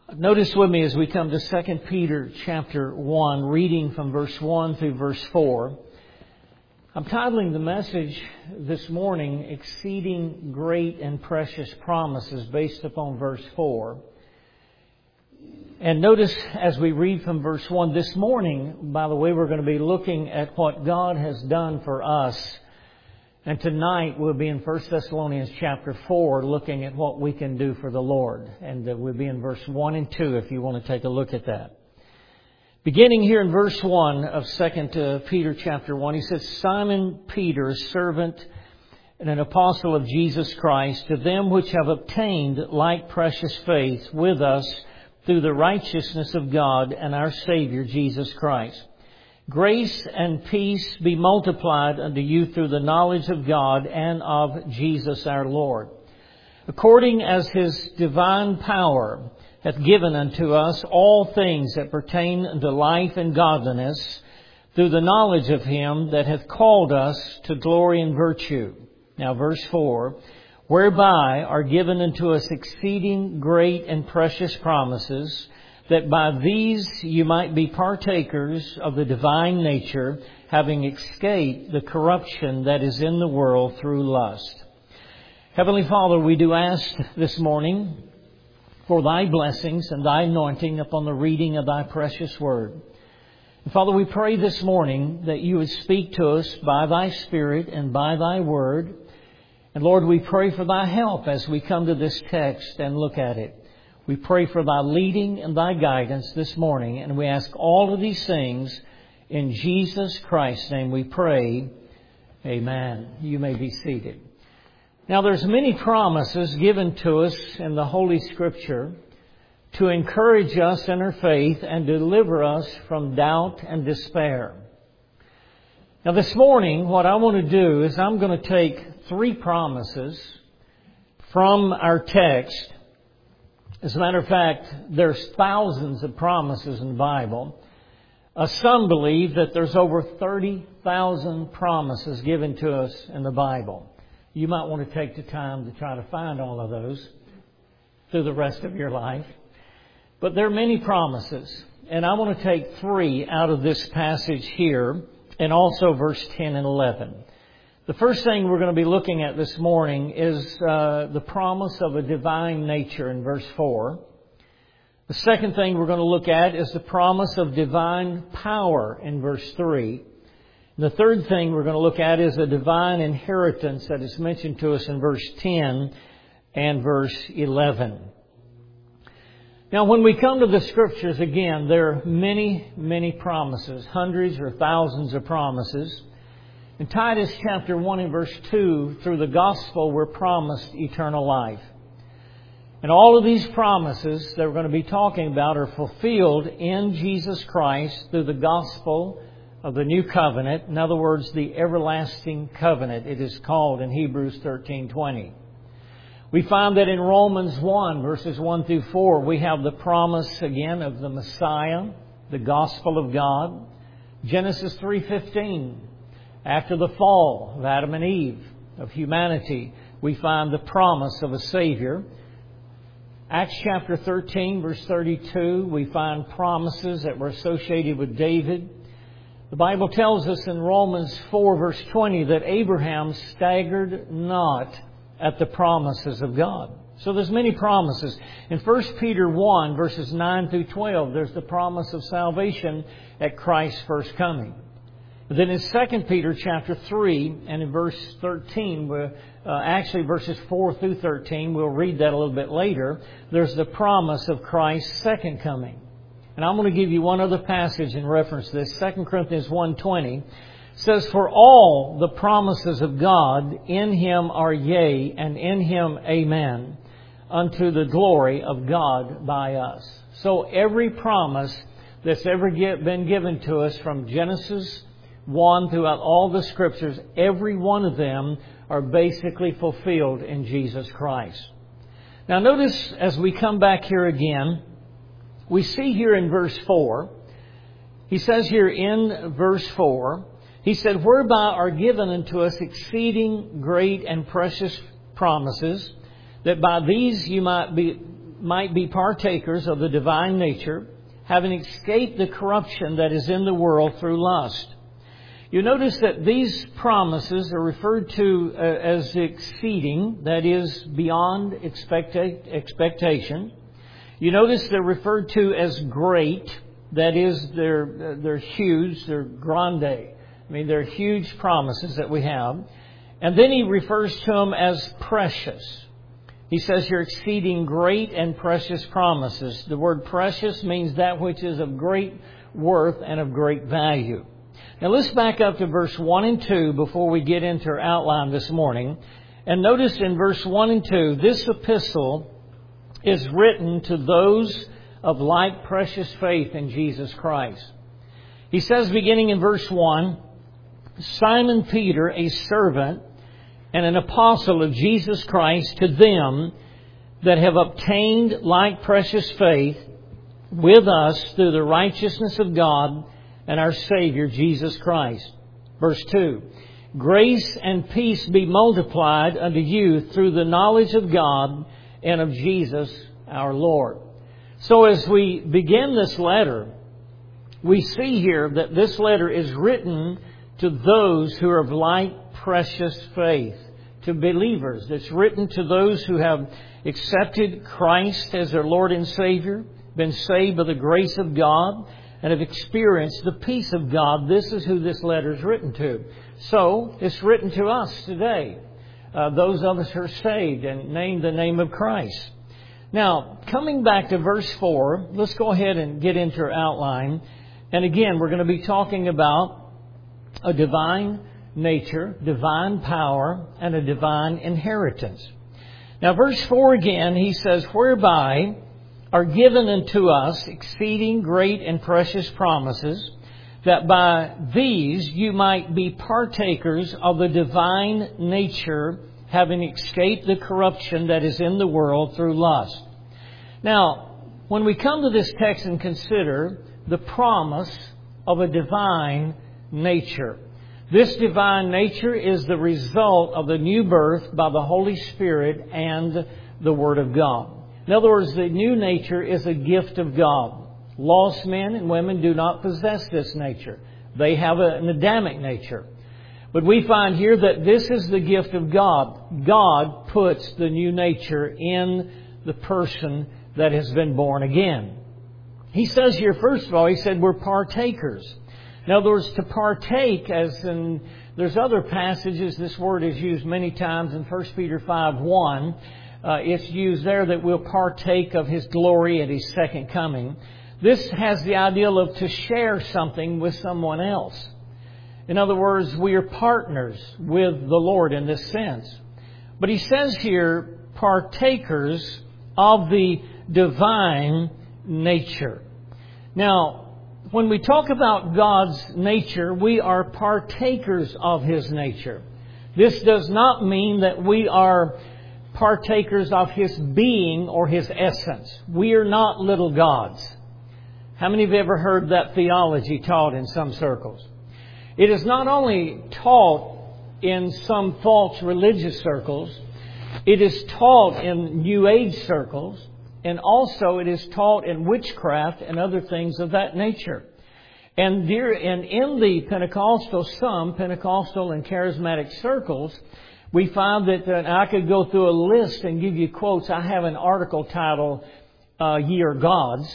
Notice with me as we come to 2 Peter chapter 1, reading from verse 1 through verse 4. I'm titling the message this morning, Exceeding Great and Precious Promises, based upon verse 4. And notice as we read from verse 1 this morning, by the way, we're going to be looking at what God has done for us. And tonight we'll be in 1 Thessalonians chapter 4, looking at what we can do for the Lord. And we'll be in verse 1 and 2 if you want to take a look at that. Beginning here in verse 1 of 2 Peter chapter 1, he says, Simon Peter, servant and an apostle of Jesus Christ, to them which have obtained like precious faith with us through the righteousness of God and our Savior Jesus Christ. Grace and peace be multiplied unto you through the knowledge of God and of Jesus our Lord, according as His divine power hath given unto us all things that pertain unto life and godliness, through the knowledge of Him that hath called us to glory and virtue. Now verse 4, whereby are given unto us exceeding great and precious promises, that by these you might be partakers of the divine nature, having escaped the corruption that is in the world through lust. Heavenly Father, we do ask this morning for Thy blessings and Thy anointing upon the reading of Thy precious Word. And Father, we pray this morning that You would speak to us by Thy Spirit and by Thy Word. And Lord, we pray for Thy help as we come to this text and look at it. We pray for Thy leading and Thy guidance this morning, and we ask all of these things in Jesus Christ's name we pray. Amen. You may be seated. Now there's many promises given to us in the Holy Scripture to encourage us in our faith and deliver us from doubt and despair. Now this morning, what I want to do is I'm going to take 3 promises from our text. As a matter of fact, there's thousands of promises in the Bible. Some believe that there's over 30,000 promises given to us in the Bible. You might want to take the time to try to find all of those through the rest of your life. But there are many promises. And I want to take 3 out of this passage here, and also verse 10 and 11. The first thing we're going to be looking at this morning is the promise of a divine nature in verse 4. The second thing we're going to look at is the promise of divine power in verse 3. And the third thing we're going to look at is a divine inheritance that is mentioned to us in verse 10 and verse 11. Now, when we come to the Scriptures, again, there are many, many promises, hundreds or thousands of promises. In Titus chapter 1 and verse 2, through the gospel, we're promised eternal life. And all of these promises that we're going to be talking about are fulfilled in Jesus Christ through the gospel of the new covenant. In other words, the everlasting covenant, it is called in Hebrews 13:20. We find that in Romans 1, verses 1 through 4, we have the promise again of the Messiah, the gospel of God. Genesis 3:15. After the fall of Adam and Eve, of humanity, we find the promise of a Savior. Acts chapter 13, verse 32, we find promises that were associated with David. The Bible tells us in Romans 4, verse 20, that Abraham staggered not at the promises of God. So there's many promises. In 1 Peter 1, verses 9 through 12, there's the promise of salvation at Christ's first coming. Then in 2 Peter chapter 3 and in verse 13, verses 4 through 13, we'll read that a little bit later, there's the promise of Christ's second coming. And I'm going to give you one other passage in reference to this. 2 Corinthians 1:20 says, for all the promises of God in Him are yea, and in Him amen, unto the glory of God by us. So every promise that's ever been given to us from Genesis 1 throughout all the Scriptures, every one of them are basically fulfilled in Jesus Christ. Now notice as we come back here again, we see here in verse 4, he says here in verse 4, he said, whereby are given unto us exceeding great and precious promises, that by these you might be might be partakers of the divine nature, having escaped the corruption that is in the world through lust. You notice that these promises are referred to as exceeding, that is, beyond expectation. You notice they're referred to as great, that is, they're huge, they're grande. I mean, they're huge promises that we have. And then he refers to them as precious. He says you're exceeding great and precious promises. The word precious means that which is of great worth and of great value. Now let's back up to verse 1 and 2 before we get into our outline this morning. And notice in verse 1 and 2, this epistle is written to those of like precious faith in Jesus Christ. He says, beginning in verse 1, Simon Peter, a servant and an apostle of Jesus Christ, to them that have obtained like precious faith with us through the righteousness of God and our Savior, Jesus Christ. Verse 2, grace and peace be multiplied unto you through the knowledge of God and of Jesus our Lord. So as we begin this letter, we see here that this letter is written to those who are of like precious faith, to believers. It's written to those who have accepted Christ as their Lord and Savior, been saved by the grace of God, and have experienced the peace of God. This is who this letter is written to. So, it's written to us today. Those of us who are saved and named the name of Christ. Now, coming back to verse 4, let's go ahead and get into our outline. And again, we're going to be talking about a divine nature, divine power, and a divine inheritance. Now, verse 4 again, he says, whereby are given unto us exceeding great and precious promises, that by these you might be partakers of the divine nature, having escaped the corruption that is in the world through lust. Now, when we come to this text and consider the promise of a divine nature, this divine nature is the result of the new birth by the Holy Spirit and the Word of God. In other words, the new nature is a gift of God. Lost men and women do not possess this nature. They have an Adamic nature. But we find here that this is the gift of God. God puts the new nature in the person that has been born again. He says here, first of all, he said we're partakers. In other words, to partake, as in, there's other passages, this word is used many times in 1 Peter 5:1. It's used there that we'll partake of His glory at His second coming. This has the ideal of to share something with someone else. In other words, we are partners with the Lord in this sense. But he says here, partakers of the divine nature. Now, when we talk about God's nature, we are partakers of His nature. This does not mean that we are partakers of His being or His essence. We are not little gods. How many of you ever heard that theology taught in some circles? It is not only taught in some false religious circles, it is taught in New Age circles, and also it is taught in witchcraft and other things of that nature. And in the some Pentecostal and charismatic circles, we find that, and I could go through a list and give you quotes. I have an article titled, Ye Are Gods,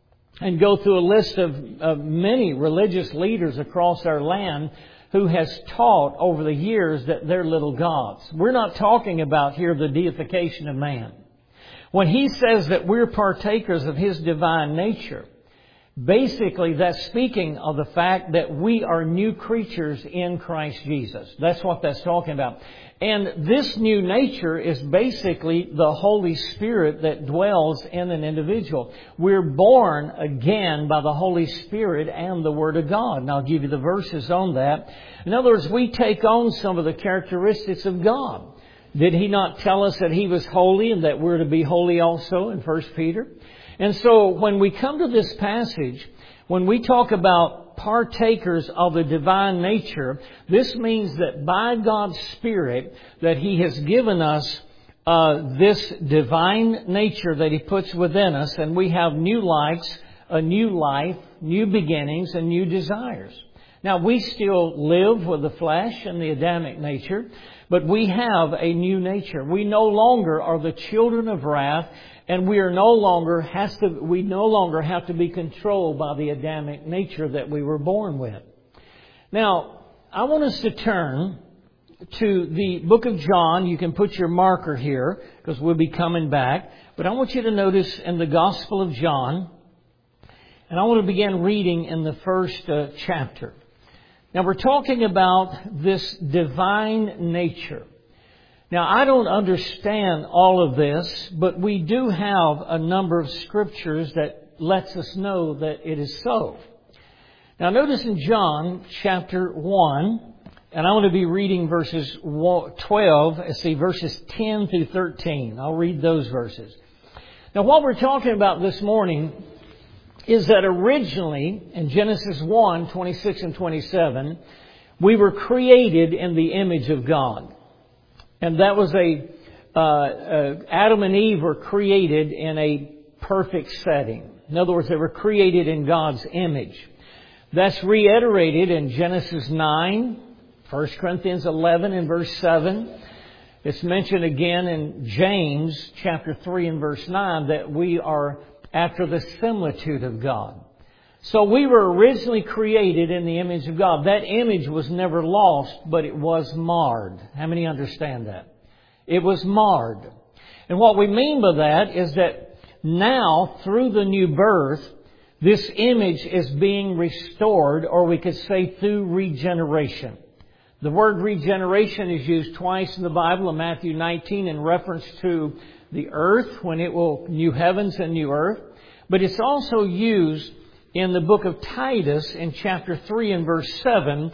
and go through a list of many religious leaders across our land who has taught over the years that they're little gods. We're not talking about here the deification of man. When he says that we're partakers of His divine nature, basically that's speaking of the fact that we are new creatures in Christ Jesus. That's what that's talking about. And this new nature is basically the Holy Spirit that dwells in an individual. We're born again by the Holy Spirit and the Word of God. And I'll give you the verses on that. In other words, we take on some of the characteristics of God. Did He not tell us that He was holy and that we're to be holy also in 1 Peter? And so when we come to this passage, when we talk about partakers of the divine nature, this means that by God's Spirit that He has given us this divine nature that He puts within us, and we have new likes, a new life, new beginnings, and new desires. Now, we still live with the flesh and the Adamic nature, but we have a new nature. We no longer are the children of wrath, and we no longer have to be controlled by the Adamic nature that we were born with. Now, I want us to turn to the book of John. You can put your marker here because we'll be coming back. But I want you to notice in the Gospel of John, and I want to begin reading in the first chapter. Now, we're talking about this divine nature. Now, I don't understand all of this, but we do have a number of scriptures that lets us know that it is so. Now, notice in John chapter 1, and I want to be reading verses 10 through 13. I'll read those verses. Now, what we're talking about this morning is that originally, in Genesis 1, 26 and 27, we were created in the image of God. And that was Adam and Eve were created in a perfect setting. In other words, they were created in God's image. That's reiterated in Genesis 9, 1 Corinthians 11 and verse 7. It's mentioned again in James chapter 3 and verse 9 that we are after the similitude of God. So we were originally created in the image of God. That image was never lost, but it was marred. How many understand that? It was marred. And what we mean by that is that now, through the new birth, this image is being restored, or we could say through regeneration. The word regeneration is used twice in the Bible, in Matthew 19 in reference to the earth, when it will new heavens and new earth. But it's also used in the book of Titus in chapter 3 and verse 7,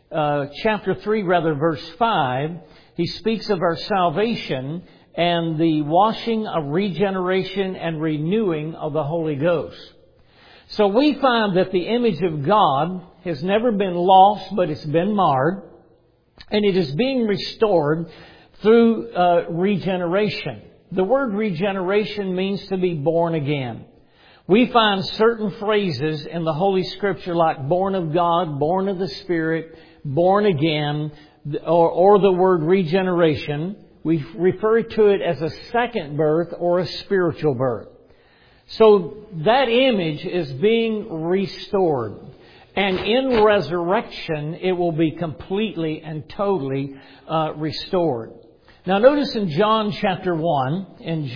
verse 5. He speaks of our salvation and the washing of regeneration and renewing of the Holy Ghost. So we find that the image of God has never been lost, but it's been marred. And it is being restored through regeneration. The word regeneration means to be born again. We find certain phrases in the Holy Scripture like born of God, born of the Spirit, born again, or the word regeneration. We refer to it as a second birth or a spiritual birth. So that image is being restored. And in resurrection, it will be completely and totally restored. Now notice in John chapter 1,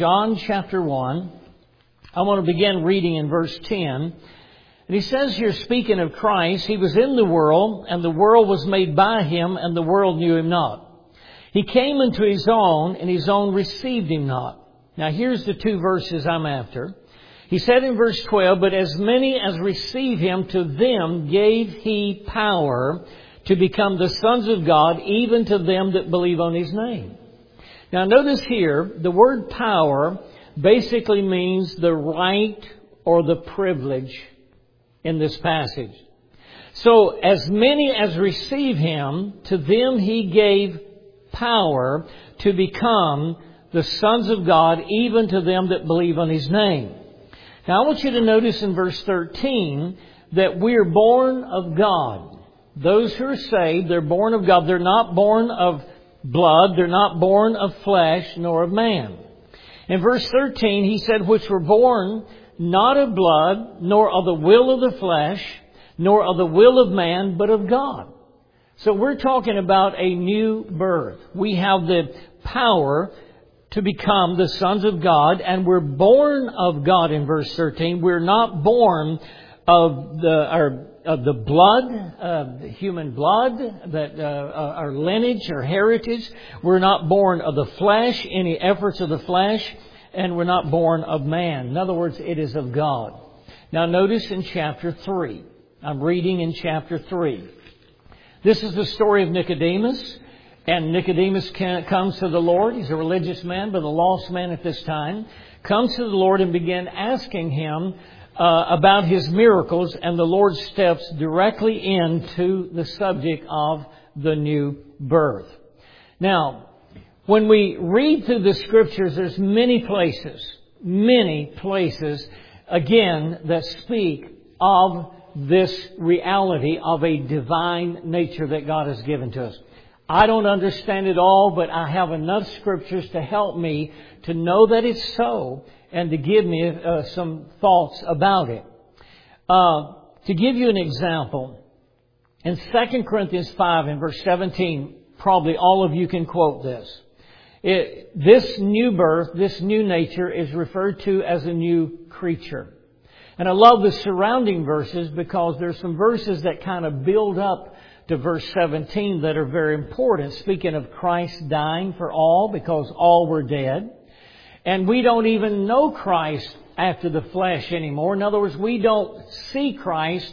I want to begin reading in verse 10. And he says here, speaking of Christ, He was in the world, and the world was made by Him, and the world knew Him not. He came into His own, and His own received Him not. Now here's the two verses I'm after. He said in verse 12, but as many as receive Him, to them gave He power to become the sons of God, even to them that believe on His name. Now notice here, the word power basically means the right or the privilege in this passage. So as many as receive Him, to them He gave power to become the sons of God, even to them that believe on His name. Now I want you to notice in verse 13 that we're born of God. Those who are saved, they're born of God. They're not born of blood. They're not born of flesh nor of man. In verse 13 he said, which were born not of blood, nor of the will of the flesh, nor of the will of man, but of God. So we're talking about a new birth. We have the power to become the sons of God, and we're born of God in verse 13. We're not born of the blood, the human blood, our lineage, our heritage. We're not born of the flesh, any efforts of the flesh, and we're not born of man. In other words, it is of God. Now notice in chapter 3. I'm reading in chapter 3. This is the story of Nicodemus. And Nicodemus comes to the Lord. He's a religious man, but a lost man at this time. Comes to the Lord and began asking Him about His miracles. And the Lord steps directly into the subject of the new birth. Now, When we read through the Scriptures, there's many places, again, that speak of this reality of a divine nature that God has given to us. I don't understand it all, but I have enough Scriptures to help me to know that it's so and to give me some thoughts about it. To give you an example, in 2 Corinthians 5 in verse 17, probably all of you can quote this. This new birth, this new nature is referred to as a new creature. And I love the surrounding verses because there's some verses that kind of build up to verse 17 that are very important. Speaking of Christ dying for all because all were dead. And we don't even know Christ after the flesh anymore. In other words, we don't see Christ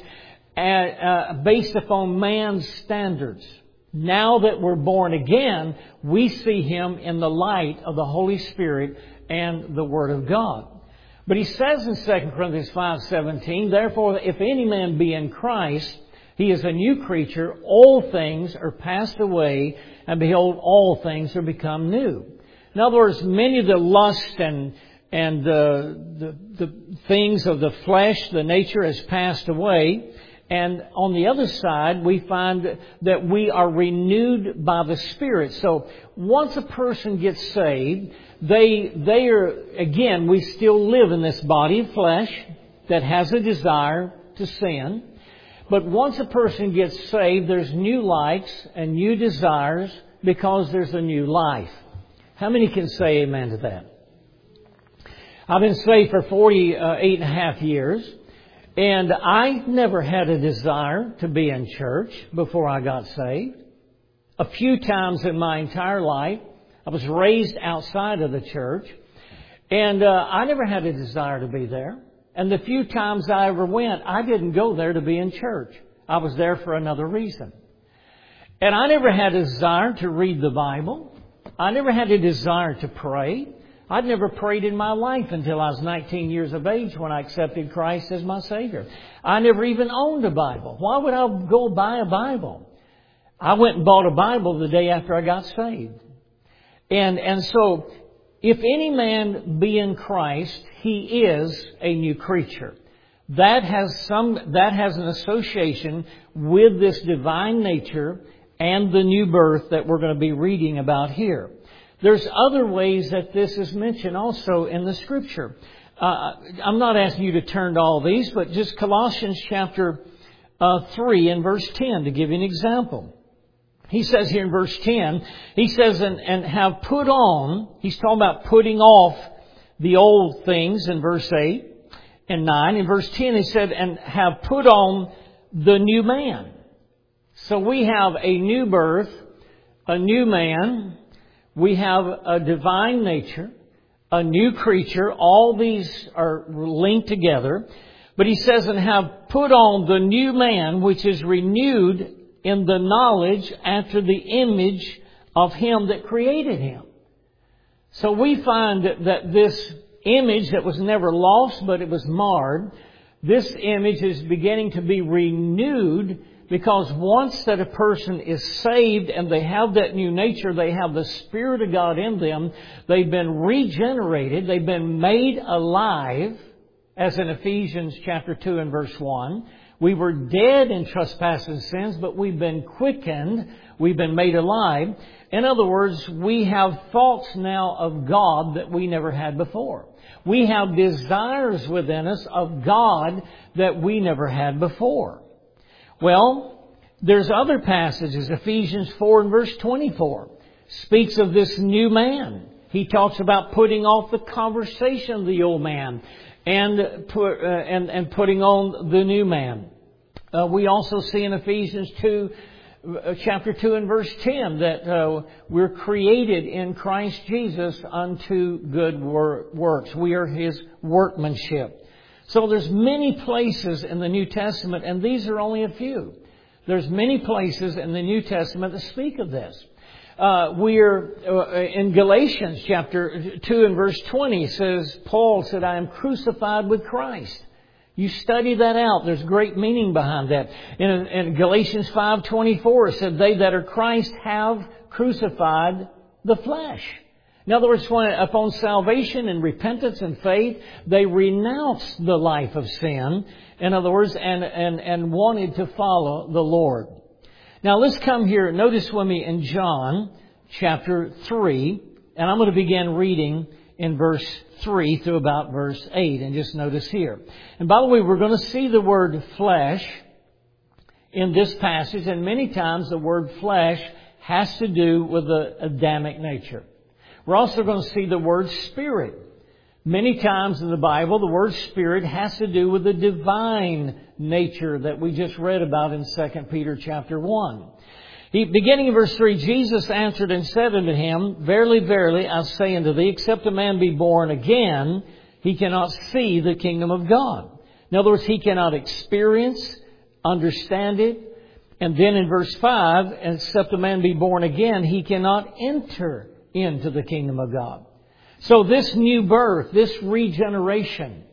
based upon man's standards. Now that we're born again, we see Him in the light of the Holy Spirit and the Word of God. But he says in 2 Corinthians 5:17, therefore, if any man be in Christ, he is a new creature. All things are passed away, and behold, all things are become new. In other words, many of the lust and the things of the flesh, the nature has passed away. And on the other side, we find that we are renewed by the Spirit. So once a person gets saved, they are, again, we still live in this body of flesh that has a desire to sin. But once a person gets saved, there's new likes and new desires because there's a new life. How many can say amen to that? I've been saved for 48 and a half years. And I never had a desire to be in church before I got saved. A few times in my entire life, I was raised outside of the church. And I never had a desire to be there. And the few times I ever went, I didn't go there to be in church. I was there for another reason. And I never had a desire to read the Bible. I never had a desire to pray. I'd never prayed in my life until I was 19 years of age when I accepted Christ as my Savior. I never even owned a Bible. Why would I go buy a Bible? I went and bought a Bible the day after I got saved. And so, if any man be in Christ, he is a new creature. That has an association with this divine nature and the new birth that we're going to be reading about here. There's other ways that this is mentioned also in the Scripture. I'm not asking you to turn to all these, but just Colossians chapter 3 and verse 10 to give you an example. He says here in verse 10, he says, and have put on, he's talking about putting off the old things in verse 8 and 9. In verse 10 he said, and have put on the new man. So we have a new birth, a new man. We have a divine nature, a new creature. All these are linked together. But he says, and have put on the new man, which is renewed in the knowledge after the image of Him that created him. So we find that this image that was never lost, but it was marred, this image is beginning to be renewed. Because once that a person is saved and they have that new nature, they have the Spirit of God in them, they've been regenerated, they've been made alive, as in Ephesians chapter 2 and verse 1. We were dead in trespasses and sins, but we've been quickened, we've been made alive. In other words, we have thoughts now of God that we never had before. We have desires within us of God that we never had before. Well, there's other passages. Ephesians 4 and verse 24 speaks of this new man. He talks about putting off the conversation of the old man and putting on the new man. We also see in Ephesians 2, chapter 2 and verse 10 that we're created in Christ Jesus unto good works. We are His workmanship. So there's many places in the New Testament, and these are only a few. There's many places in the New Testament that speak of this. We're in Galatians chapter 2 and verse 20 says, Paul said, I am crucified with Christ. You study that out. There's great meaning behind that. In Galatians 5:24 it said, they that are Christ have crucified the flesh. In other words, when upon salvation and repentance and faith, they renounced the life of sin, in other words, and wanted to follow the Lord. Now let's come here. Notice with me in John chapter 3, and I'm going to begin reading in verse 3 through about verse 8, and just notice here. And by the way, we're going to see the word flesh in this passage, and many times the word flesh has to do with the Adamic nature. We're also going to see the word spirit. Many times in the Bible, the word spirit has to do with the divine nature that we just read about in 2 Peter chapter 1. Beginning in verse 3, Jesus answered and said unto him, Verily, verily, I say unto thee, except a man be born again, he cannot see the kingdom of God. In other words, he cannot experience, understand it. And then in verse 5, except a man be born again, he cannot enter into the kingdom of God. So this new birth, this regeneration,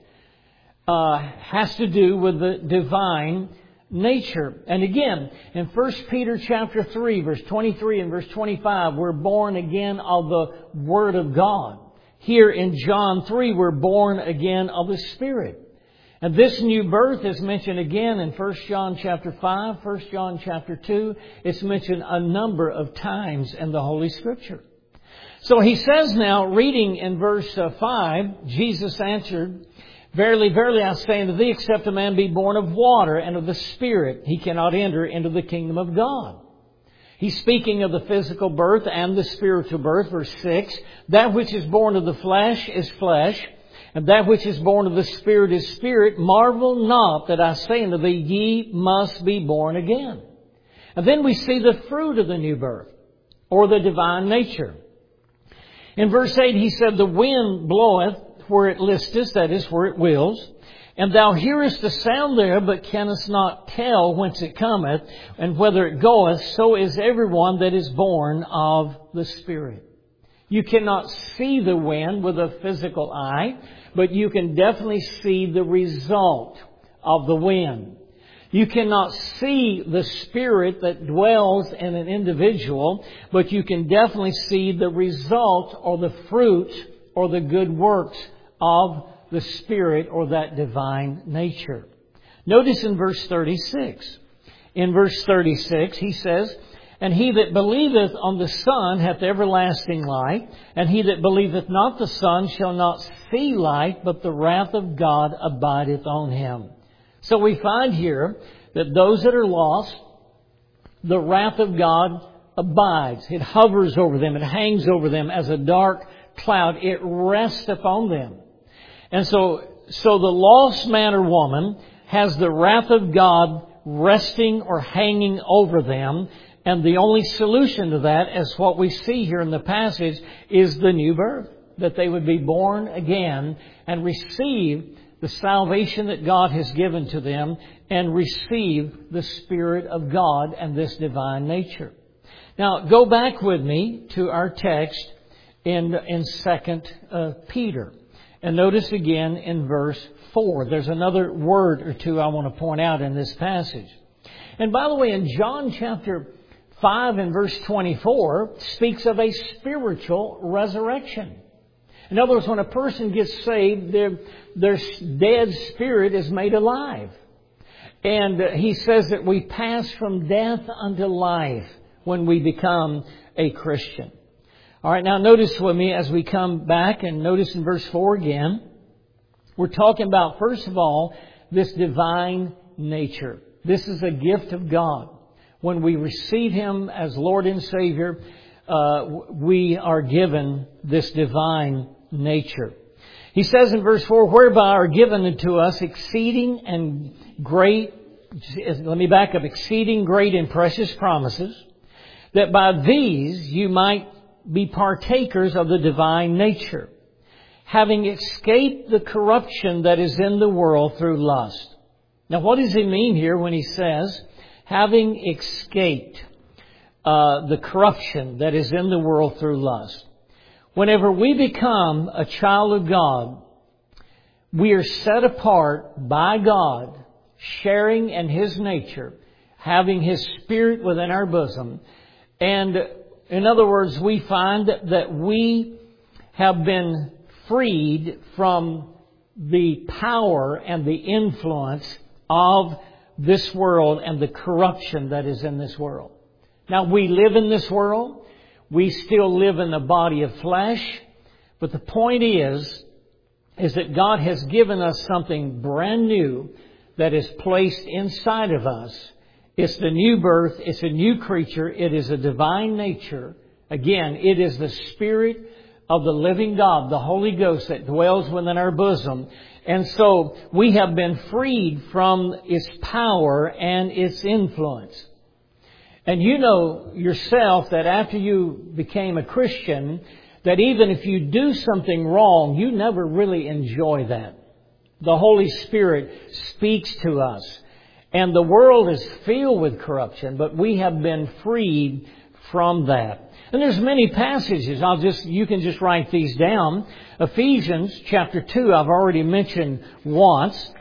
has to do with the divine nature. And again, in 1 Peter chapter 3, verse 23 and verse 25, we're born again of the Word of God. Here in John 3, we're born again of the Spirit. And this new birth is mentioned again in 1 John chapter 5, 1 John chapter 2. It's mentioned a number of times in the Holy Scripture. So he says now, reading in verse 5, Jesus answered, Verily, verily, I say unto thee, except a man be born of water and of the Spirit, he cannot enter into the kingdom of God. He's speaking of the physical birth and the spiritual birth. Verse 6, That which is born of the flesh is flesh, and that which is born of the Spirit is spirit. Marvel not that I say unto thee, ye must be born again. And then we see the fruit of the new birth, or the divine nature. In verse 8, he said, The wind bloweth where it listeth, that is, where it wills. And thou hearest the sound there, but canst not tell whence it cometh, and whither it goeth. So is everyone that is born of the Spirit. You cannot see the wind with a physical eye, but you can definitely see the result of the wind. You cannot see the spirit that dwells in an individual, but you can definitely see the result or the fruit or the good works of the Spirit or that divine nature. Notice in verse 36. In verse 36, he says, And he that believeth on the Son hath everlasting life, and he that believeth not the Son shall not see life, but the wrath of God abideth on him. So we find here that those that are lost, the wrath of God abides. It hovers over them. It hangs over them as a dark cloud. It rests upon them. And so the lost man or woman has the wrath of God resting or hanging over them. And the only solution to that, as what we see here in the passage, is the new birth. That they would be born again and receive the salvation that God has given to them and receive the Spirit of God and this divine nature. Now, go back with me to our text in 2 Peter. And notice again in verse 4. There's another word or two I want to point out in this passage. And by the way, in John chapter 5 and verse 24 speaks of a spiritual resurrection. In other words, when a person gets saved, their dead spirit is made alive. And he says that we pass from death unto life when we become a Christian. All right, now notice with me as we come back and notice in verse 4 again, we're talking about, first of all, this divine nature. This is a gift of God. When we receive Him as Lord and Savior, we are given this divine nature. He says in verse 4, Whereby are given unto us exceeding and great, let me back up, exceeding great and precious promises, that by these you might be partakers of the divine nature, having escaped the corruption that is in the world through lust. Now what does he mean here when he says, having escaped the corruption that is in the world through lust? Whenever we become a child of God, we are set apart by God, sharing in His nature, having His Spirit within our bosom. And In other words, we find that we have been freed from the power and the influence of this world and the corruption that is in this world. Now, we live in this world. We still live in the body of flesh. But the point is that God has given us something brand new that is placed inside of us. It's the new birth. It's a new creature. It is a divine nature. Again, it is the Spirit of the living God, the Holy Ghost that dwells within our bosom. And so we have been freed from its power and its influence. And you know yourself that after you became a Christian, that even if you do something wrong, you never really enjoy that. The Holy Spirit speaks to us. And the world is filled with corruption, but we have been freed from that. And there's many passages. You can just write these down. Ephesians chapter 2, I've already mentioned once.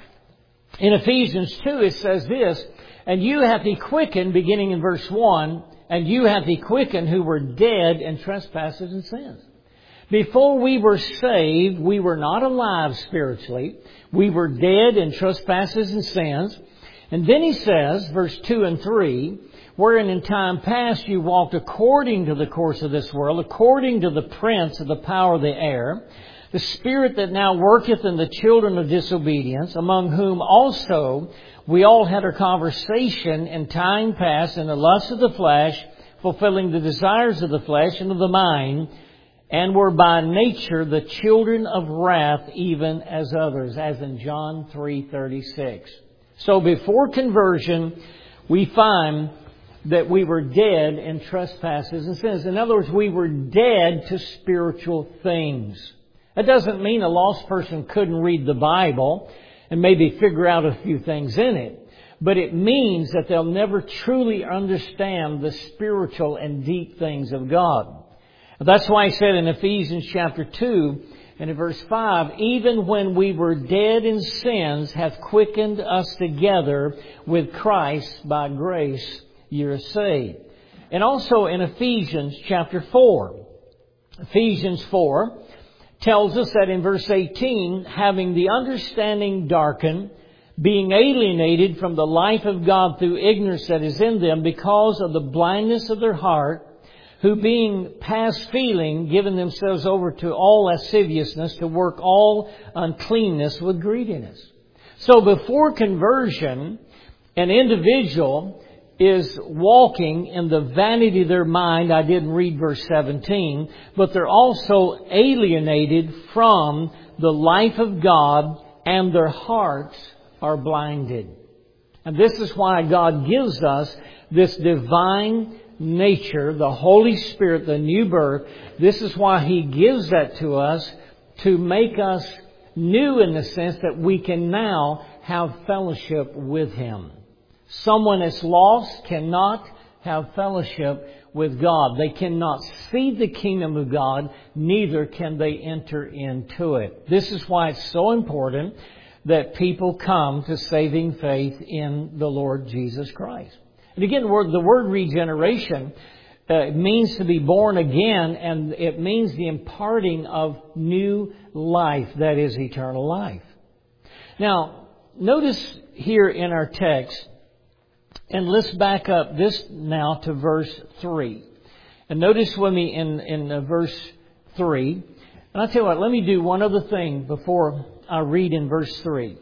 In Ephesians 2, it says this, and you hath he quickened, beginning in verse 1, and you hath he quickened who were dead in trespasses and sins. Before we were saved, we were not alive spiritually. We were dead in trespasses and sins. And then he says, verse 2 and 3, wherein in time past you walked according to the course of this world, according to the prince of the power of the air, the spirit that now worketh in the children of disobedience, among whom also we all had our conversation in time past in the lust of the flesh, fulfilling the desires of the flesh and of the mind, and were by nature the children of wrath, even as others, as in John 3:36. So before conversion, we find that we were dead in trespasses and sins. In other words, we were dead to spiritual things. That doesn't mean a lost person couldn't read the Bible and maybe figure out a few things in it. But it means that they'll never truly understand the spiritual and deep things of God. That's why he said in Ephesians chapter 2 and in verse 5, even when we were dead in sins, hath quickened us together with Christ. By grace ye are saved. And also in Ephesians chapter 4. Ephesians 4 tells us that in verse 18, having the understanding darkened, being alienated from the life of God through ignorance that is in them because of the blindness of their heart, who being past feeling, given themselves over to all lasciviousness, to work all uncleanness with greediness. So before conversion, an individual is walking in the vanity of their mind. I didn't read verse 17, but they're also alienated from the life of God, and their hearts are blinded. And this is why God gives us this divine nature, the Holy Spirit, the new birth. This is why He gives that to us, to make us new in the sense that we can now have fellowship with Him. Someone that's lost cannot have fellowship with God. They cannot see the kingdom of God, neither can they enter into it. This is why it's so important that people come to saving faith in the Lord Jesus Christ. And again, the word regeneration means to be born again, and it means the imparting of new life, that is eternal life. Now, notice here in our text, and let's back up this now to verse 3. And notice with me in verse 3. And I'll tell you what, let me do one other thing before I read in verse 3.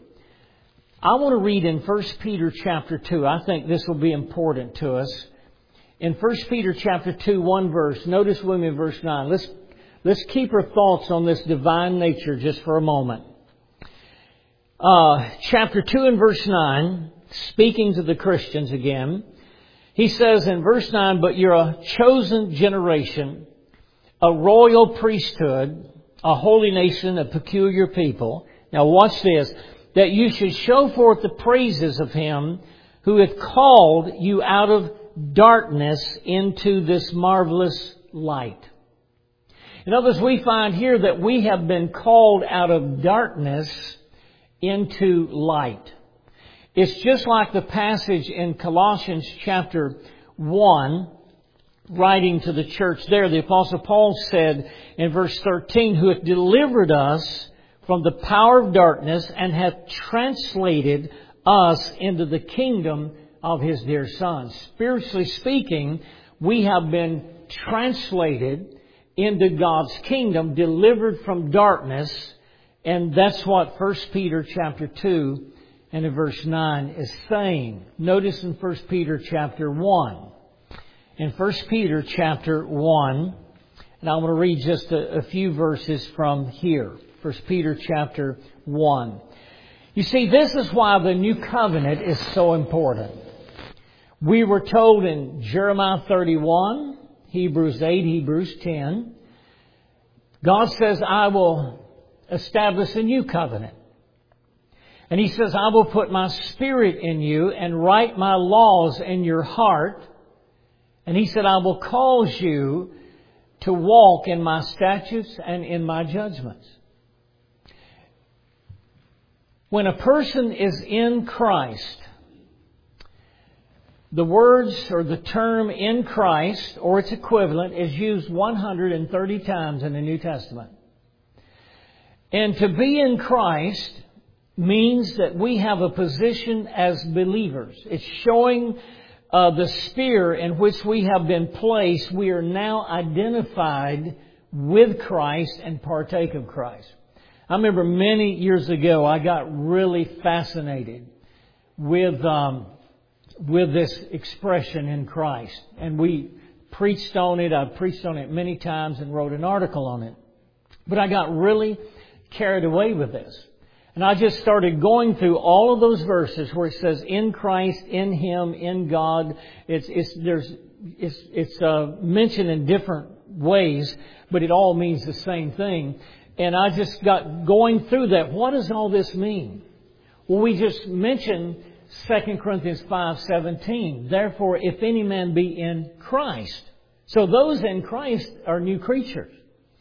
I want to read in 1 Peter chapter 2. I think this will be important to us. In 1 Peter chapter 2, one verse. Notice with me verse 9. Let's keep our thoughts on this divine nature just for a moment. Chapter 2 and verse 9, speaking to the Christians again, he says in verse 9, but you're a chosen generation, a royal priesthood, a holy nation, a peculiar people. Now watch this. That you should show forth the praises of Him who hath called you out of darkness into this marvelous light. In other words, we find here that we have been called out of darkness into light. It's just like the passage in Colossians chapter 1, writing to the church there, the Apostle Paul said in verse 13, who hath delivered us from the power of darkness and hath translated us into the kingdom of His dear Son. Spiritually speaking, we have been translated into God's kingdom, delivered from darkness, and that's what 1 Peter chapter 2 and in verse 9 is saying. Notice in 1 Peter chapter 1. In 1 Peter chapter 1, and I'm going to read just a few verses from here. 1 Peter chapter 1. You see, this is why the new covenant is so important. We were told in Jeremiah 31, Hebrews 8, Hebrews 10, God says, I will establish a new covenant. And He says, I will put my Spirit in you and write my laws in your heart. And He said, I will cause you to walk in my statutes and in my judgments. When a person is in Christ, the words or the term in Christ or its equivalent is used 130 times in the New Testament. And to be in Christ means that we have a position as believers. It's showing the sphere in which we have been placed. We are now identified with Christ and partake of Christ. I remember many years ago, I got really fascinated with this expression in Christ. And we preached on it. I've preached on it many times and wrote an article on it. But I got really carried away with this. And I just started going through all of those verses where it says in Christ, in Him, in God. It's mentioned in different ways, but it all means the same thing. And I just got going through that. What does all this mean? Well, we just mentioned 2 Corinthians 5:17. Therefore, if any man be in Christ. So those in Christ are new creatures.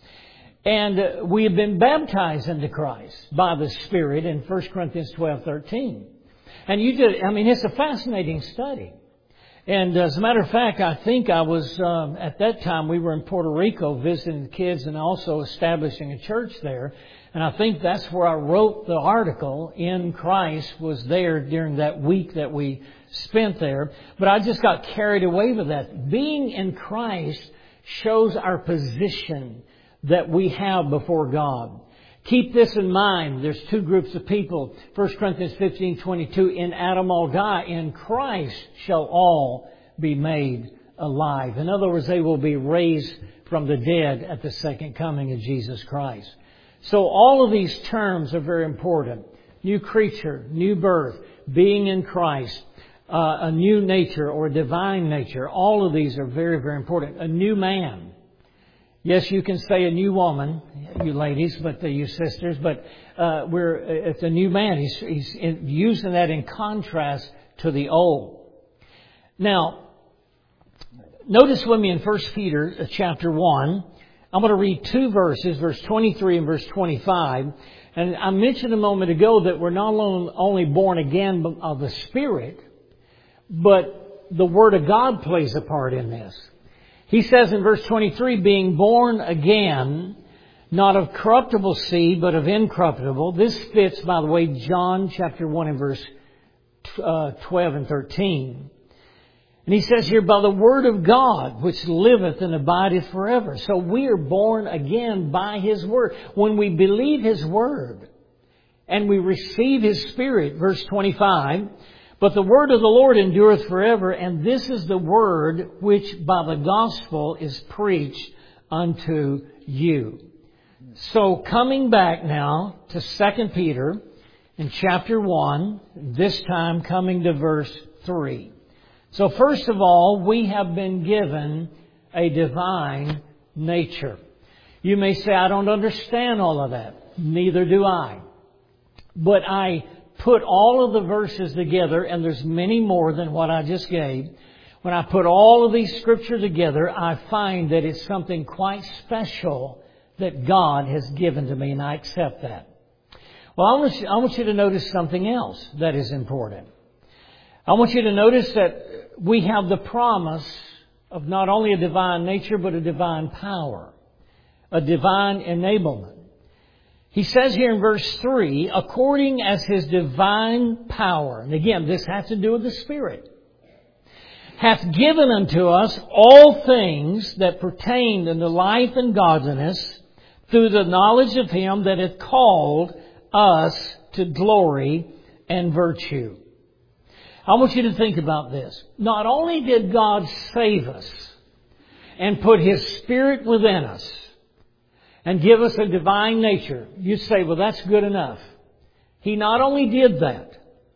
And we have been baptized into Christ by the Spirit in 1 Corinthians 12:13. And it's a fascinating study. And as a matter of fact, I think I was, at that time, we were in Puerto Rico visiting the kids and also establishing a church there. And I think that's where I wrote the article, In Christ, was there during that week that we spent there. But I just got carried away with that. Being in Christ shows our position that we have before God. Keep this in mind. There's two groups of people. 1 Corinthians 15:22. In Adam all die. In Christ shall all be made alive. In other words, they will be raised from the dead at the second coming of Jesus Christ. So all of these terms are very important. New creature, new birth, being in Christ, a new nature or divine nature. All of these are very, very important. A new man. Yes, you can say a new woman, you ladies, but you sisters, but it's a new man. He's using that in contrast to the old. Now, notice with me in 1 Peter chapter 1, I'm going to read two verses, verse 23 and verse 25. And I mentioned a moment ago that we're not only born again of the Spirit, but the Word of God plays a part in this. He says in verse 23, being born again, not of corruptible seed, but of incorruptible. This fits, by the way, John chapter 1 and verse 12 and 13. And he says here, by the word of God, which liveth and abideth forever. So we are born again by His Word. When we believe His Word and we receive His Spirit, verse 25, but the word of the Lord endureth forever, and this is the word which by the gospel is preached unto you. So coming back now to 2 Peter in chapter 1, this time coming to verse 3. So first of all, we have been given a divine nature. You may say, I don't understand all of that. Neither do I. But I put all of the verses together, and there's many more than what I just gave. When I put all of these scriptures together, I find that it's something quite special that God has given to me, and I accept that. Well, I want you to notice something else that is important. I want you to notice that we have the promise of not only a divine nature, but a divine power, a divine enablement. He says here in verse 3, according as His divine power, and again, this has to do with the Spirit, hath given unto us all things that pertain unto life and godliness through the knowledge of Him that hath called us to glory and virtue. I want you to think about this. Not only did God save us and put His Spirit within us and give us a divine nature, you say, well, that's good enough. He not only did that,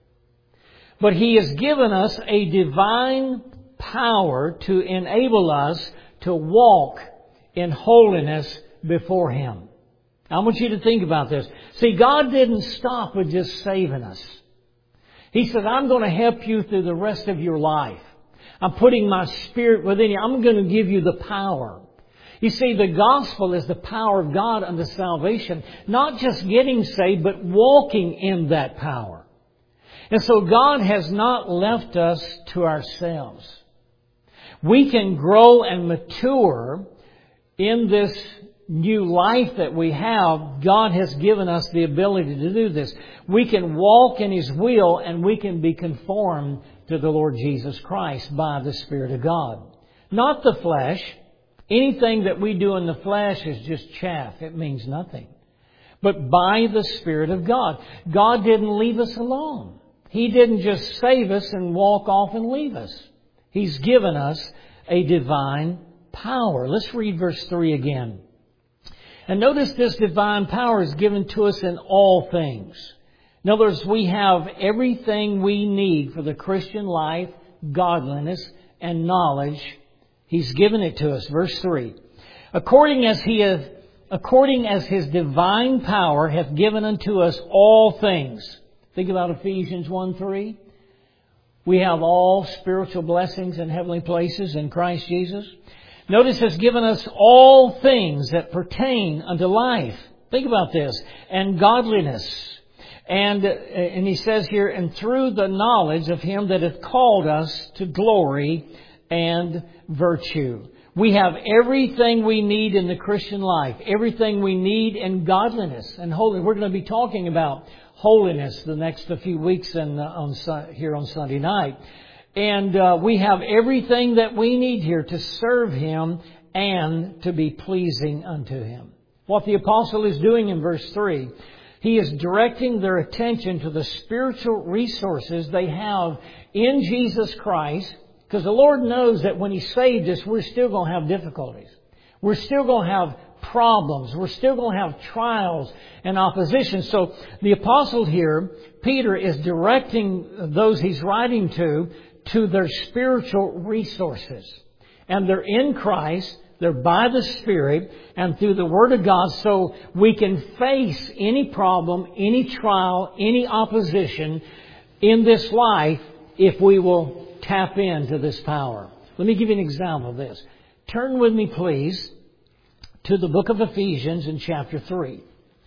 but He has given us a divine power to enable us to walk in holiness before Him. I want you to think about this. See, God didn't stop with just saving us. He said, I'm going to help you through the rest of your life. I'm putting my Spirit within you. I'm going to give you the power. You see, the gospel is the power of God unto salvation. Not just getting saved, but walking in that power. And so God has not left us to ourselves. We can grow and mature in this new life that we have. God has given us the ability to do this. We can walk in His will and we can be conformed to the Lord Jesus Christ by the Spirit of God. Not the flesh. Anything that we do in the flesh is just chaff. It means nothing. But by the Spirit of God. God didn't leave us alone. He didn't just save us and walk off and leave us. He's given us a divine power. Let's read verse 3 again. And notice this divine power is given to us in all things. In other words, we have everything we need for the Christian life, godliness, and knowledge. He's given it to us. Verse 3. According as His divine power hath given unto us all things. Think about Ephesians 1:3. We have all spiritual blessings in heavenly places in Christ Jesus. Notice has given us all things that pertain unto life. Think about this. And godliness. And he says here, and through the knowledge of Him that hath called us to glory and virtue. We have everything we need in the Christian life. Everything we need in godliness and holiness. We're going to be talking about holiness the next few weeks here on Sunday night. And we have everything that we need here to serve Him and to be pleasing unto Him. What the apostle is doing in verse 3, he is directing their attention to the spiritual resources they have in Jesus Christ. Because the Lord knows that when He saved us, we're still going to have difficulties. We're still going to have problems. We're still going to have trials and opposition. So the apostle here, Peter, is directing those he's writing to their spiritual resources. And they're in Christ, they're by the Spirit, and through the Word of God, so we can face any problem, any trial, any opposition in this life if we will tap into this power. Let me give you an example of this. Turn with me, please, to the book of Ephesians in chapter 3.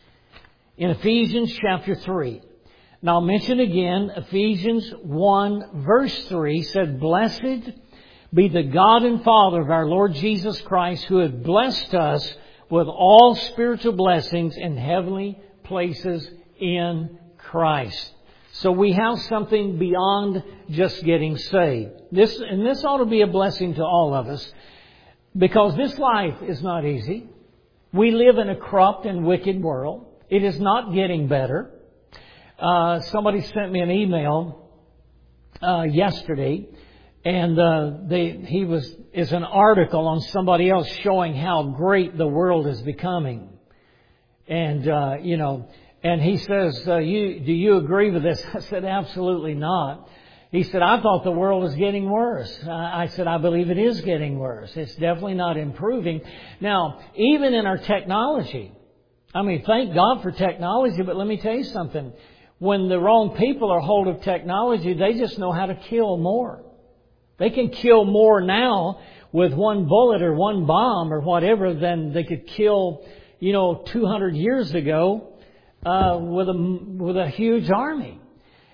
In Ephesians chapter 3. Now I'll mention again, Ephesians 1 verse 3 said, Blessed be the God and Father of our Lord Jesus Christ, who hath blessed us with all spiritual blessings in heavenly places in Christ. So we have something beyond just getting saved. This ought to be a blessing to all of us, because this life is not easy. We live in a corrupt and wicked world. It is not getting better. Somebody sent me an email yesterday, and is an article on somebody else showing how great the world is becoming. And and he says, do you agree with this? I said, absolutely not. He said, I thought the world was getting worse. I said, I believe it is getting worse. It's definitely not improving. Now, even in our technology, thank God for technology, but let me tell you something. When the wrong people are hold of technology, they just know how to kill more. They can kill more now with one bullet or one bomb or whatever than they could kill, 200 years ago with a huge army.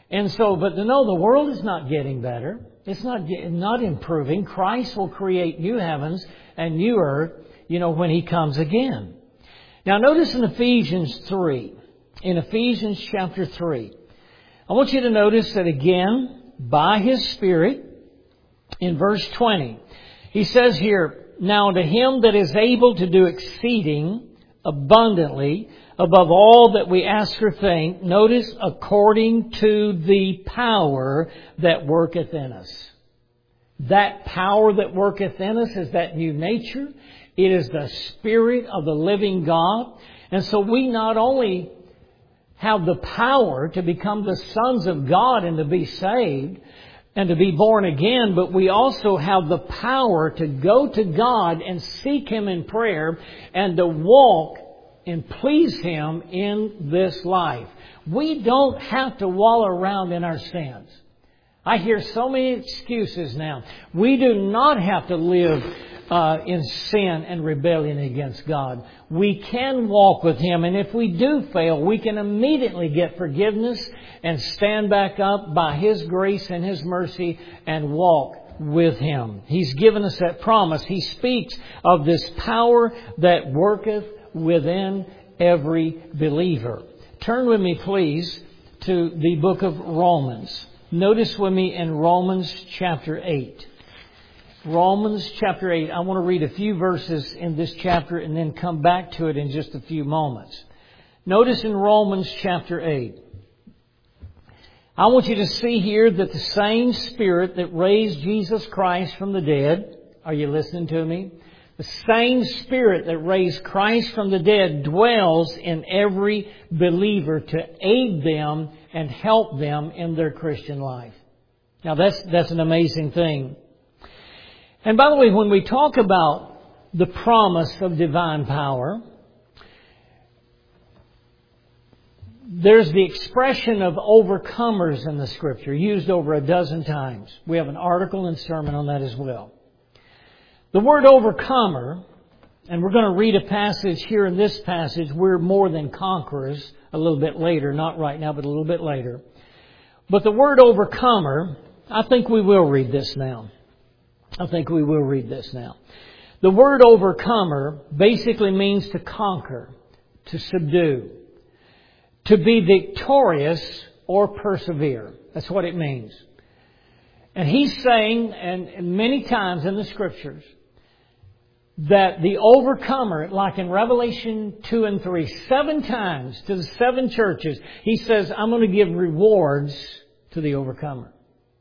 And so, but no, the world is not getting better. It's not improving. Christ will create new heavens and new earth, when He comes again. Now notice in Ephesians 3, in Ephesians chapter 3, I want you to notice that again, by His Spirit, in verse 20, He says here, now to Him that is able to do exceeding abundantly above all that we ask or think, notice, according to the power that worketh in us. That power that worketh in us is that new nature. It is the Spirit of the living God. And so we not only have the power to become the sons of God and to be saved and to be born again, but we also have the power to go to God and seek Him in prayer and to walk and please Him in this life. We don't have to wallow around in our sins. I hear so many excuses now. We do not have to live in sin and rebellion against God. We can walk with Him, and if we do fail, we can immediately get forgiveness and stand back up by His grace and His mercy and walk with Him. He's given us that promise. He speaks of this power that worketh within every believer. Turn with me, please, to the book of Romans. Notice with me in Romans chapter 8. Romans chapter 8. I want to read a few verses in this chapter and then come back to it in just a few moments. Notice in Romans chapter 8. I want you to see here that the same Spirit that raised Jesus Christ from the dead, are you listening to me? The same Spirit that raised Christ from the dead dwells in every believer to aid them and help them in their Christian life. Now that's an amazing thing. And by the way, when we talk about the promise of divine power, there's the expression of overcomers in the Scripture, used over a dozen times. We have an article and sermon on that as well. The word overcomer, and we're going to read a passage here in this passage, we're more than conquerors, a little bit later, not right now, but a little bit later. But the word overcomer, I think we will read this now. The word overcomer basically means to conquer, to subdue, to be victorious or persevere. That's what it means. And he's saying, and many times in the Scriptures, that the overcomer, like in Revelation 2 and 3, 7 times to the 7 churches, he says, I'm going to give rewards to the overcomer.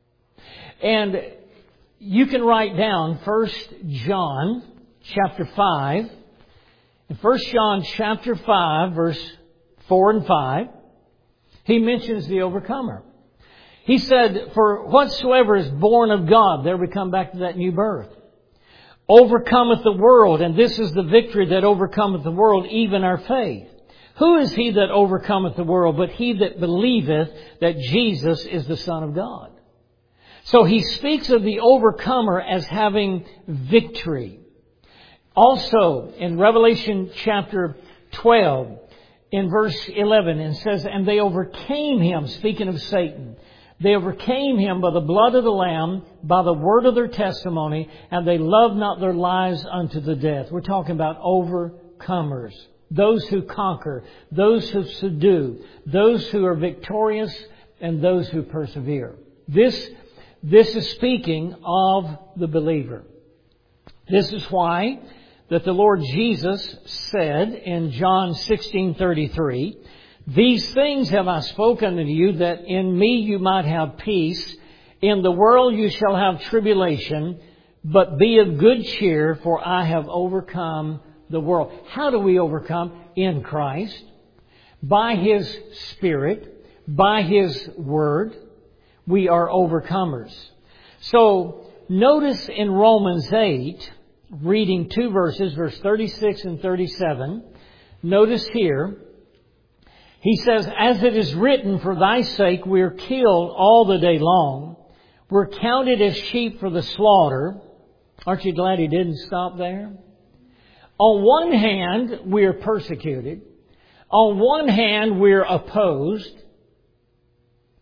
And you can write down 1 John chapter 5. In 1 John chapter 5, verse 4 and 5, he mentions the overcomer. He said, for whatsoever is born of God, there we come back to that new birth, overcometh the world, and this is the victory that overcometh the world, even our faith. Who is he that overcometh the world but he that believeth that Jesus is the Son of God? So he speaks of the overcomer as having victory. Also, in Revelation chapter 12, in verse 11, it says, and they overcame him, speaking of Satan. They overcame him by the blood of the Lamb, by the word of their testimony, and they loved not their lives unto the death. We're talking about overcomers. Those who conquer, those who subdue, those who are victorious, and those who persevere. This is speaking of the believer. This is why that the Lord Jesus said in John 16:33, these things have I spoken unto you, that in me you might have peace. In the world you shall have tribulation, but be of good cheer, for I have overcome the world. How do we overcome? In Christ, by His Spirit, by His Word, we are overcomers. So notice in Romans 8, reading 2 verses, verse 36 and 37, notice here, he says, as it is written, for thy sake we are killed all the day long. We're counted as sheep for the slaughter. Aren't you glad he didn't stop there? On one hand, we are persecuted. On one hand, we're opposed.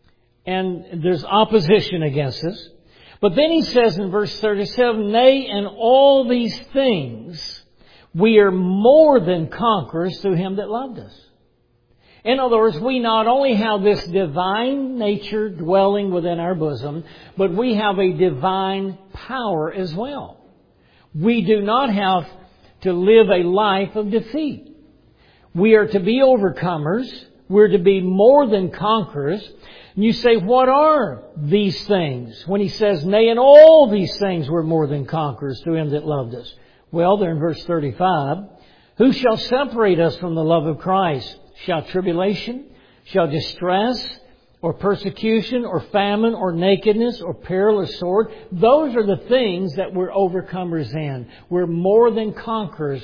and there's opposition against us. But then he says in verse 37, nay, in all these things we are more than conquerors through Him that loved us. In other words, we not only have this divine nature dwelling within our bosom, but we have a divine power as well. We do not have to live a life of defeat. We are to be overcomers. We're to be more than conquerors. And you say, what are these things? When he says, nay, in all these things we're more than conquerors through Him that loved us. Well, they're in verse 35. Who shall separate us from the love of Christ? Shall tribulation, shall distress, or persecution, or famine, or nakedness, or peril, or sword? Those are the things that we're overcomers in. We're more than conquerors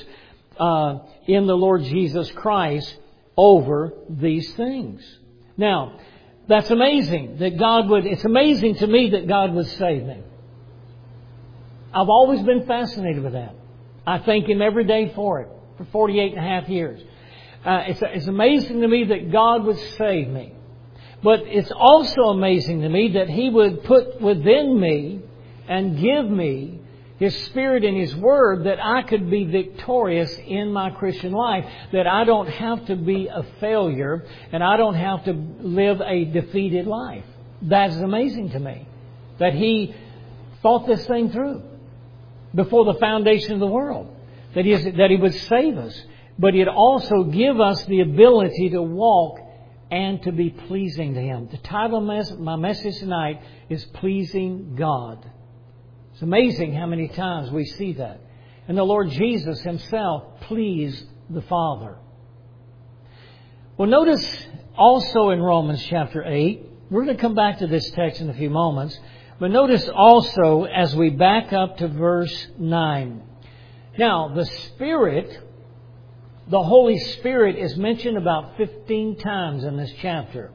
in the Lord Jesus Christ over these things. Now, that's amazing that it's amazing to me that God would save me. I've always been fascinated with that. I thank Him every day for it, for 48 and a half years. It's amazing to me that God would save me. But it's also amazing to me that He would put within me and give me His Spirit and His Word that I could be victorious in my Christian life. That I don't have to be a failure and I don't have to live a defeated life. That is amazing to me. That He thought this thing through before the foundation of the world. That He would save us. But He'd also give us the ability to walk and to be pleasing to Him. The title of my message tonight is Pleasing God. It's amazing how many times we see that. And the Lord Jesus Himself pleased the Father. Well, notice also in Romans chapter 8, we're going to come back to this text in a few moments, but notice also as we back up to verse 9. Now, the Spirit, the Holy Spirit, is mentioned about 15 times in this chapter.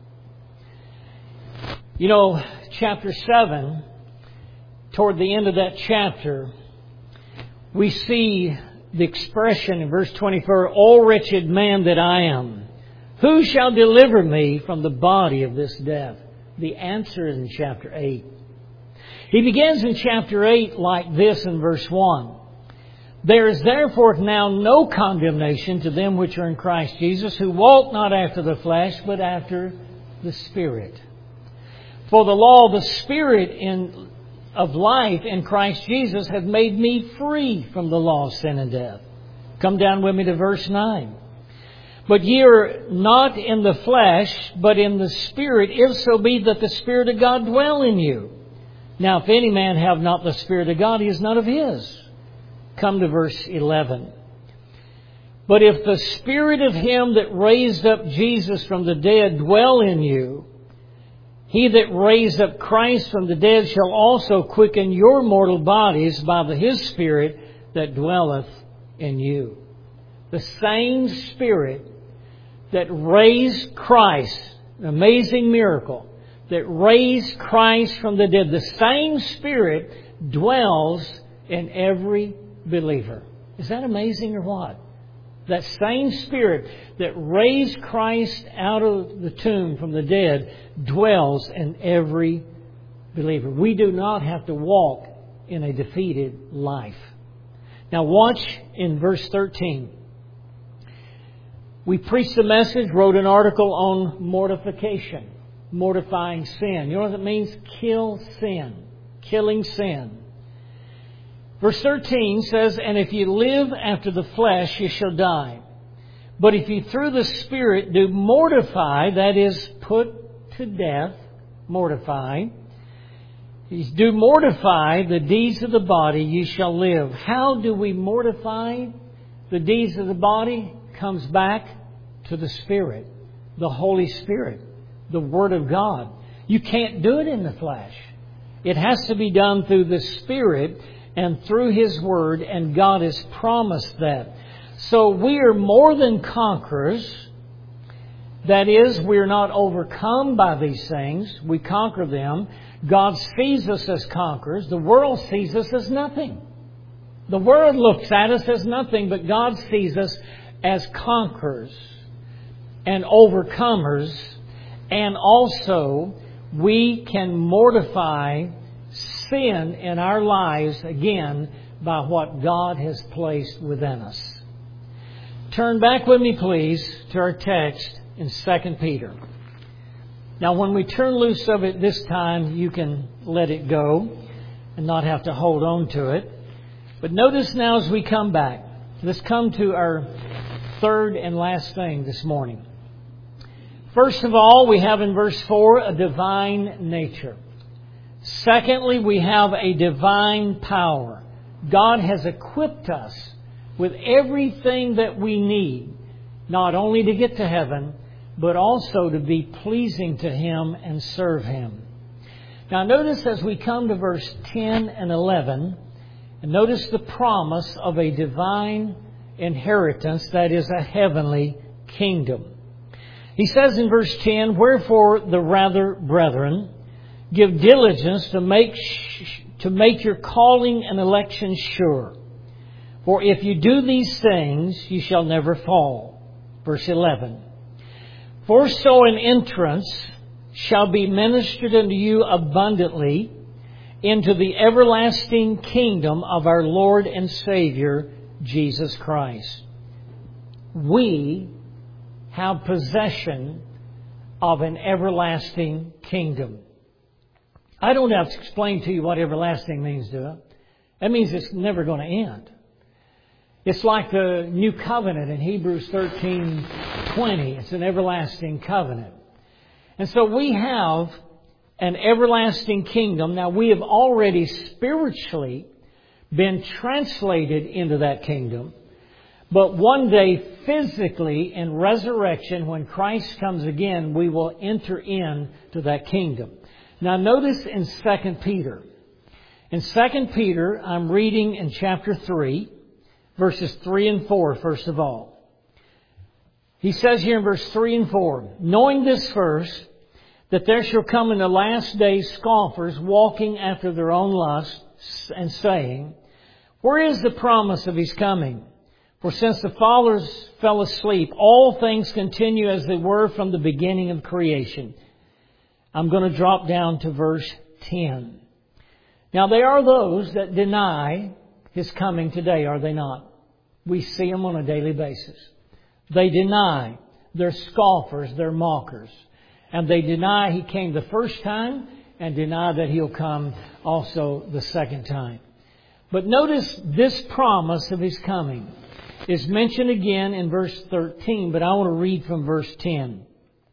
You know, chapter 7, toward the end of that chapter, we see the expression in verse 24, O wretched man that I am, who shall deliver me from the body of this death? The answer is in chapter 8. He begins in chapter 8 like this in verse 1. There is therefore now no condemnation to them which are in Christ Jesus, who walk not after the flesh, but after the Spirit. For the law of the Spirit of life in Christ Jesus hath made me free from the law of sin and death. Come down with me to verse 9. But ye are not in the flesh, but in the Spirit, if so be that the Spirit of God dwell in you. Now if any man have not the Spirit of God, he is none of His. Come to verse 11. But if the Spirit of Him that raised up Jesus from the dead dwell in you, He that raised up Christ from the dead shall also quicken your mortal bodies by His Spirit that dwelleth in you. The same Spirit that raised Christ, an amazing miracle, that raised Christ from the dead, the same Spirit dwells in every believer. Is that amazing or what? That same Spirit that raised Christ out of the tomb from the dead dwells in every believer. We do not have to walk in a defeated life. Now watch in verse 13. We preached a message, wrote an article on mortification, mortifying sin. You know what it means? Kill sin, killing sin. Verse 13 says, and if you live after the flesh, you shall die. But if you through the Spirit do mortify, that is, put to death, mortify, do mortify the deeds of the body, you shall live. How do we mortify the deeds of the body? Comes back to the Spirit, the Holy Spirit, the Word of God. You can't do it in the flesh. It has to be done through the Spirit and through His Word, and God has promised that. So we are more than conquerors. That is, we are not overcome by these things. We conquer them. God sees us as conquerors. The world sees us as nothing. The world looks at us as nothing, but God sees us as conquerors and overcomers. And also, we can mortify sin in our lives again by what God has placed within us. Turn back with me, please, to our text in 2 Peter. Now, when we turn loose of it this time, you can let it go and not have to hold on to it. But notice now as we come back, let's come to our third and last thing this morning. First of all, we have in verse 4 a divine nature. Secondly, we have a divine power. God has equipped us with everything that we need, not only to get to heaven, but also to be pleasing to Him and serve Him. Now notice as we come to verse 10 and 11, and notice the promise of a divine inheritance that is a heavenly kingdom. He says in verse 10, "Wherefore the rather, brethren, give diligence to make your calling and election sure. For if you do these things, you shall never fall." Verse 11, "For so an entrance shall be ministered unto you abundantly into the everlasting kingdom of our Lord and Savior, Jesus Christ." We have possession of an everlasting kingdom. I don't have to explain to you what everlasting means, do I? That means it's never going to end. It's like the new covenant in Hebrews 13:20. It's an everlasting covenant. And so we have an everlasting kingdom. Now we have already spiritually been translated into that kingdom. But one day physically in resurrection, when Christ comes again, we will enter into that kingdom. Now notice in 2 Peter. In 2 Peter, I'm reading in chapter 3. Verses 3 and 4, first of all. He says here in verse 3 and 4, "Knowing this first, that there shall come in the last days scoffers, walking after their own lusts, and saying, Where is the promise of His coming? For since the fathers fell asleep, all things continue as they were from the beginning of creation." I'm going to drop down to verse 10. Now there are those that deny His coming today, are they not? We see them on a daily basis. They deny. They're scoffers. They're mockers. And they deny He came the first time and deny that He'll come also the second time. But notice this promise of His coming is mentioned again in verse 13, but I want to read from verse 10.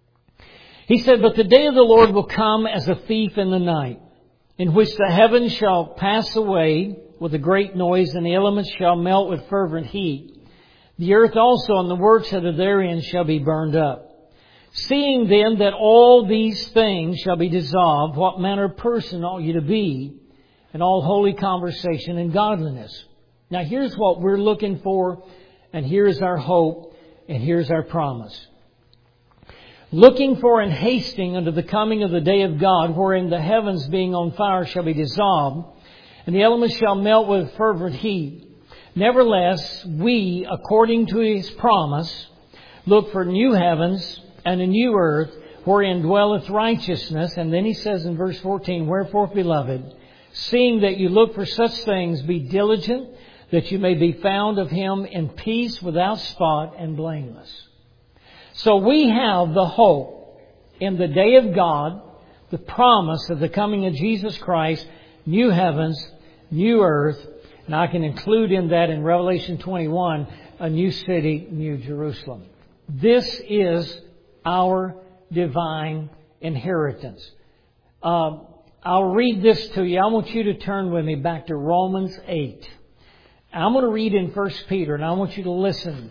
He said, "But the day of the Lord will come as a thief in the night, in which the heavens shall pass away with a great noise, and the elements shall melt with fervent heat. The earth also and the works that are therein shall be burned up. Seeing then that all these things shall be dissolved, what manner of person ought you to be in all holy conversation and godliness?" Now here's what we're looking for, and here's our hope, and here's our promise. "Looking for and hasting unto the coming of the day of God, wherein the heavens being on fire shall be dissolved, and the elements shall melt with fervent heat. Nevertheless, we, according to His promise, look for new heavens and a new earth, wherein dwelleth righteousness." And then he says in verse 14, "Wherefore, beloved, seeing that you look for such things, be diligent, that you may be found of Him in peace, without spot, and blameless." So we have the hope in the day of God, the promise of the coming of Jesus Christ, new heavens, new earth, and I can include in that in Revelation 21, a new city, New Jerusalem. This is our divine inheritance. I'll read this to you. I want you to turn with me back to Romans 8. I'm going to read in 1 Peter, and I want you to listen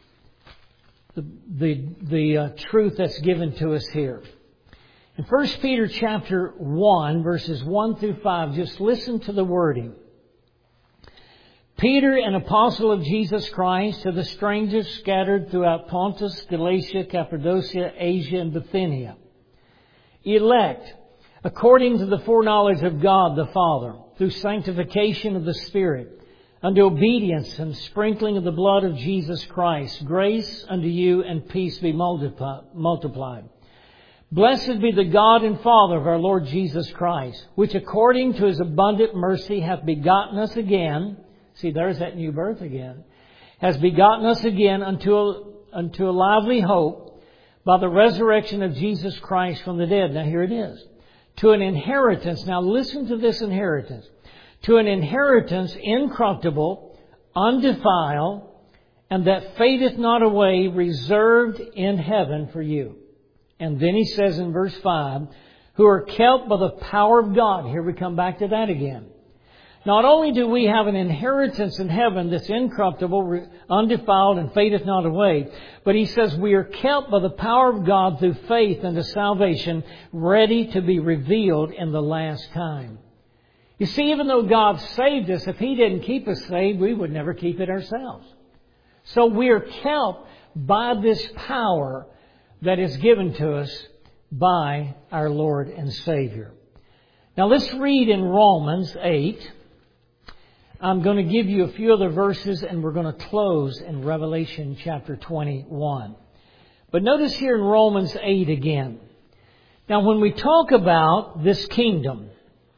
the truth that's given to us here. In 1 Peter chapter 1, verses 1 through 5, just listen to the wording. "Peter, an apostle of Jesus Christ, to the strangers scattered throughout Pontus, Galatia, Cappadocia, Asia, and Bithynia, elect, according to the foreknowledge of God the Father, through sanctification of the Spirit, unto obedience and sprinkling of the blood of Jesus Christ, grace unto you and peace be multiplied. Blessed be the God and Father of our Lord Jesus Christ, which according to His abundant mercy hath begotten us again. See, there's that new birth again. Has begotten us again unto a lively hope by the resurrection of Jesus Christ from the dead. Now here it is. To an inheritance. Now listen to this inheritance. To an inheritance incorruptible, undefiled, and that fadeth not away, reserved in heaven for you. And then he says in verse 5, who are kept by the power of God. Here we come back to that again. Not only do we have an inheritance in heaven that's incorruptible, undefiled, and fadeth not away, but he says we are kept by the power of God through faith unto salvation, ready to be revealed in the last time. You see, even though God saved us, if He didn't keep us saved, we would never keep it ourselves. So we are kept by this power that is given to us by our Lord and Savior. Now let's read in Romans 8. I'm going to give you a few other verses and we're going to close in Revelation chapter 21. But notice here in Romans 8 again. Now when we talk about this kingdom,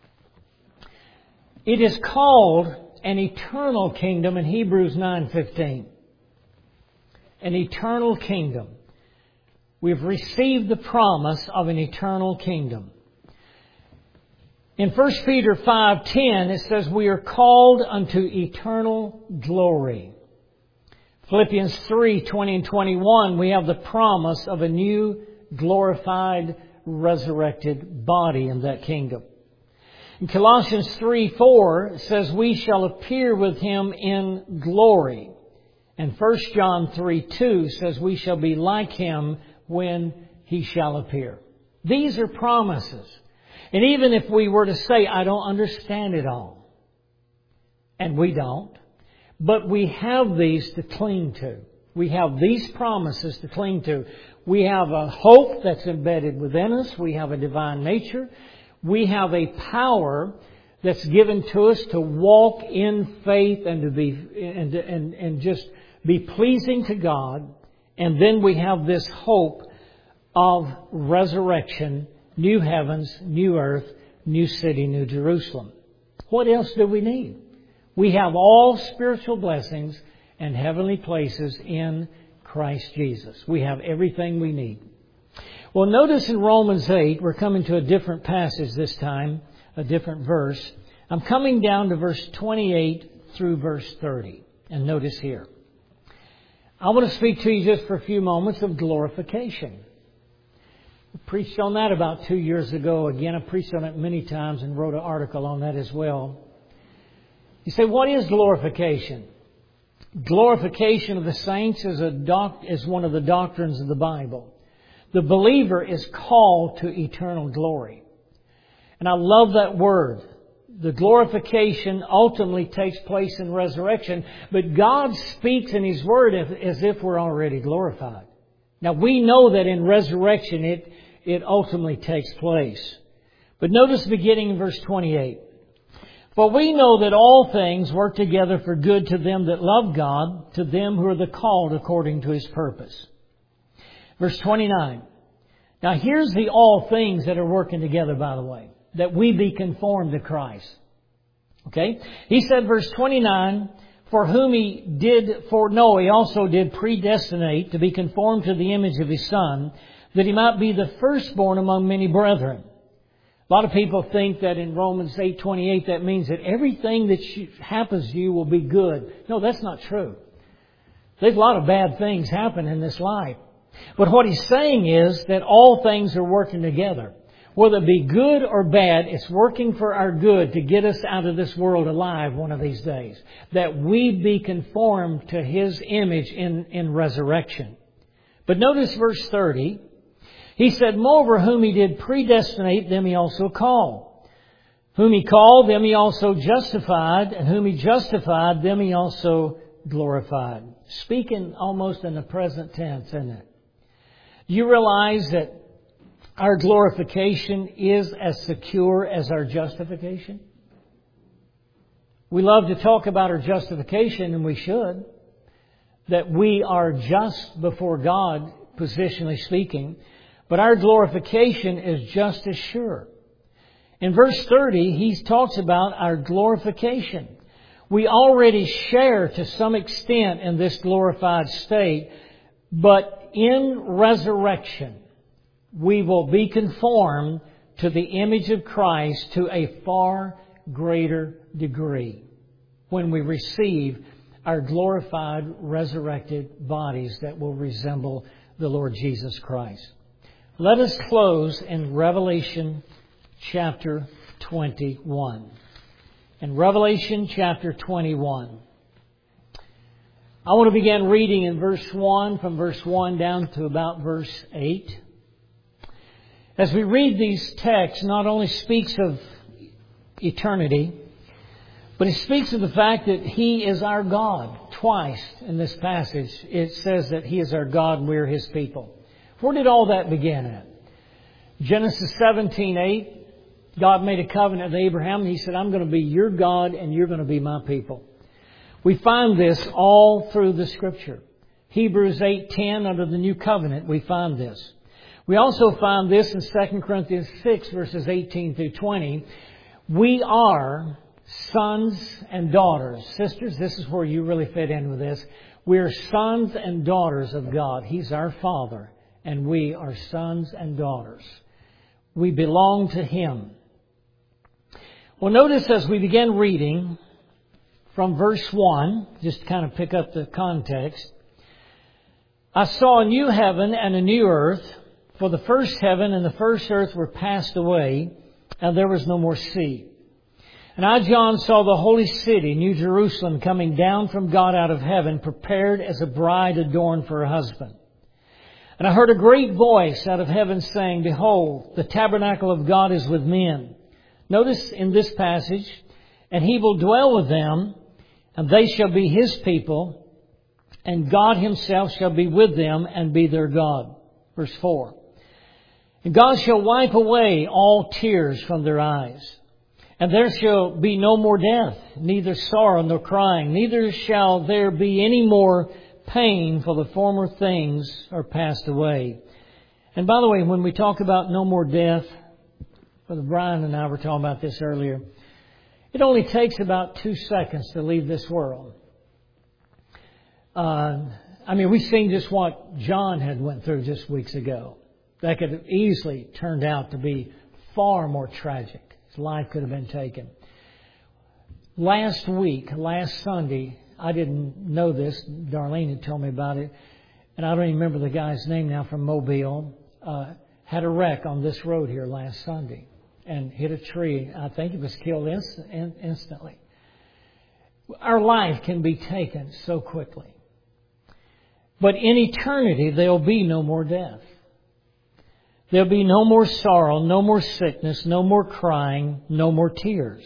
it is called an eternal kingdom in Hebrews 9:15. An eternal kingdom. We've received the promise of an eternal kingdom. In 1 Peter 5:10, it says, we are called unto eternal glory. Philippians 3:20 and 21, we have the promise of a new, glorified, resurrected body in that kingdom. In Colossians 3:4, it says, we shall appear with Him in glory. And 1 John 3:2 says, we shall be like Him when He shall appear. These are promises. And even if we were to say, I don't understand it all, and we don't, but we have these to cling to. We have these promises to cling to. We have a hope that's embedded within us. We have a divine nature. We have a power that's given to us to walk in faith and to be and just be pleasing to God. And then we have this hope of resurrection, new heavens, new earth, new city, new Jerusalem. What else do we need? We have all spiritual blessings and heavenly places in Christ Jesus. We have everything we need. Well, notice in Romans 8, we're coming to a different passage this time, a different verse. I'm coming down to verse 28 through verse 30. And notice here. I want to speak to you just for a few moments of glorification. I preached on that about 2 years ago. Again, I preached on it many times and wrote an article on that as well. You say, what is glorification? Glorification of the saints is one of the doctrines of the Bible. The believer is called to eternal glory. And I love that word. The glorification ultimately takes place in resurrection, but God speaks in His Word as if we're already glorified. Now we know that in resurrection it ultimately takes place. But notice beginning in verse 28. For we know that all things work together for good to them that love God, to them who are the called according to His purpose. Verse 29. Now here's the all things that are working together, by the way. That we be conformed to Christ. Okay? He said, verse 29, for whom He did foreknow, He also did predestinate to be conformed to the image of His Son, that He might be the firstborn among many brethren. A lot of people think that in Romans 8:28 that means that everything that happens to you will be good. No, that's not true. There's a lot of bad things happen in this life. But what he's saying is that all things are working together. Whether it be good or bad, it's working for our good to get us out of this world alive one of these days. That we be conformed to His image in resurrection. But notice verse 30. He said, moreover, whom He did predestinate, them He also called. Whom He called, them He also justified. And whom He justified, them He also glorified. Speaking almost in the present tense, isn't it? You realize that our glorification is as secure as our justification? We love to talk about our justification, and we should. That we are just before God, positionally speaking. But our glorification is just as sure. In verse 30, he talks about our glorification. We already share to some extent in this glorified state, but in resurrection, we will be conformed to the image of Christ to a far greater degree when we receive our glorified, resurrected bodies that will resemble the Lord Jesus Christ. Let us close in Revelation chapter 21. In Revelation chapter 21. I want to begin reading in verse 1, from verse 1 down to about verse 8. As we read these texts, not only speaks of eternity, but it speaks of the fact that He is our God. Twice in this passage it says that He is our God and we are His people. Where did all that begin at? Genesis 17:8. God made a covenant with Abraham. He said, I'm going to be your God and you're going to be my people. We find this all through the Scripture. Hebrews 8:10, under the new covenant, we find this. We also find this in 2 Corinthians 6, verses 18 through 20. We are sons and daughters. Sisters, this is where you really fit in with this. We are sons and daughters of God. He's our Father, and we are sons and daughters. We belong to Him. Well, notice as we begin reading from verse 1, just to kind of pick up the context, I saw a new heaven and a new earth, for the first heaven and the first earth were passed away, and there was no more sea. And I, John, saw the holy city, New Jerusalem, coming down from God out of heaven, prepared as a bride adorned for her husband. And I heard a great voice out of heaven saying, Behold, the tabernacle of God is with men. Notice in this passage, and He will dwell with them, and they shall be His people, and God Himself shall be with them and be their God. Verse 4. And God shall wipe away all tears from their eyes. And there shall be no more death, neither sorrow nor crying, neither shall there be any more pain, for the former things are passed away. And by the way, when we talk about no more death, Brother Brian and I were talking about this earlier, it only takes about 2 seconds to leave this world. We've seen just what John had went through just weeks ago. That could have easily turned out to be far more tragic. His life could have been taken. Last Sunday, I didn't know this. Darlene had told me about it. And I don't even remember the guy's name now from Mobile. Had a wreck on this road here last Sunday and hit a tree. I think he was killed instantly. Our life can be taken so quickly. But in eternity, there'll be no more death. There'll be no more sorrow, no more sickness, no more crying, no more tears.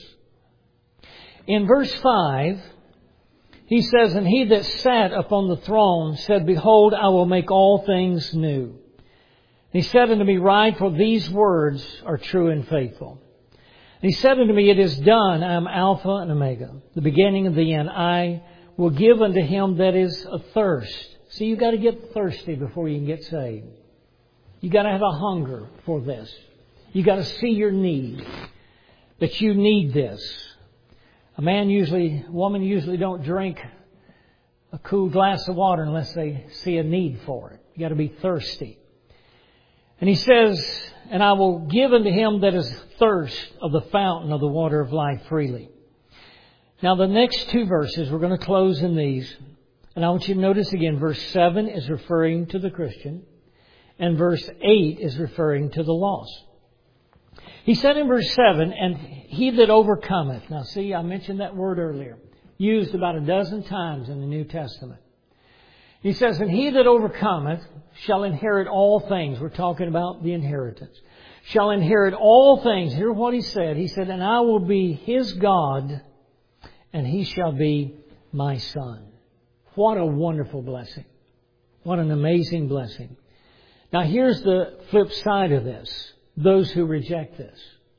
In verse 5, he says, And He that sat upon the throne said, Behold, I will make all things new. And He said unto me, Write, for these words are true and faithful. And He said unto me, It is done. I am Alpha and Omega, the beginning and the end. I will give unto him that is athirst. See, you've got to get thirsty before you can get saved. You've got to have a hunger for this. You've got to see your need, that you need this. Woman usually don't drink a cool glass of water unless they see a need for it. You've got to be thirsty. And He says, And I will give unto him that is thirst of the fountain of the water of life freely. Now the next 2 verses, we're going to close in these. And I want you to notice again, verse 7 is referring to the Christian. And verse 8 is referring to the lost. He said in verse 7, And he that overcometh. Now see, I mentioned that word earlier. Used about 12 times in the New Testament. He says, And he that overcometh shall inherit all things. We're talking about the inheritance. Shall inherit all things. Hear what He said. He said, And I will be his God, and he shall be my son. What a wonderful blessing. What an amazing blessing. Now here's the flip side of this. Those who reject this.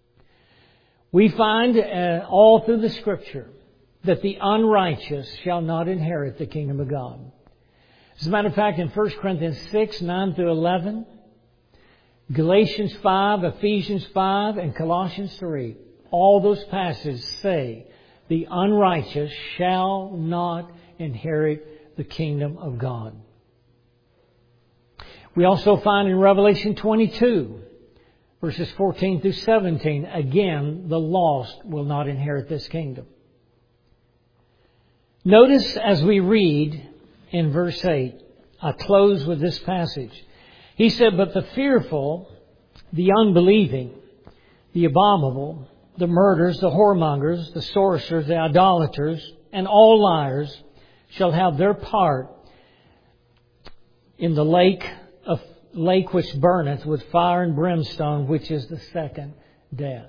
We find all through the Scripture that the unrighteous shall not inherit the kingdom of God. As a matter of fact, in 1 Corinthians 6, 9 through 11, Galatians 5, Ephesians 5, and Colossians 3. All those passages say the unrighteous shall not inherit the kingdom of God. We also find in Revelation 22, verses 14 through 17, again, the lost will not inherit this kingdom. Notice as we read in verse 8, I close with this passage. He said, but the fearful, the unbelieving, the abominable, the murderers, the whoremongers, the sorcerers, the idolaters, and all liars shall have their part in the lake which burneth with fire and brimstone, which is the second death.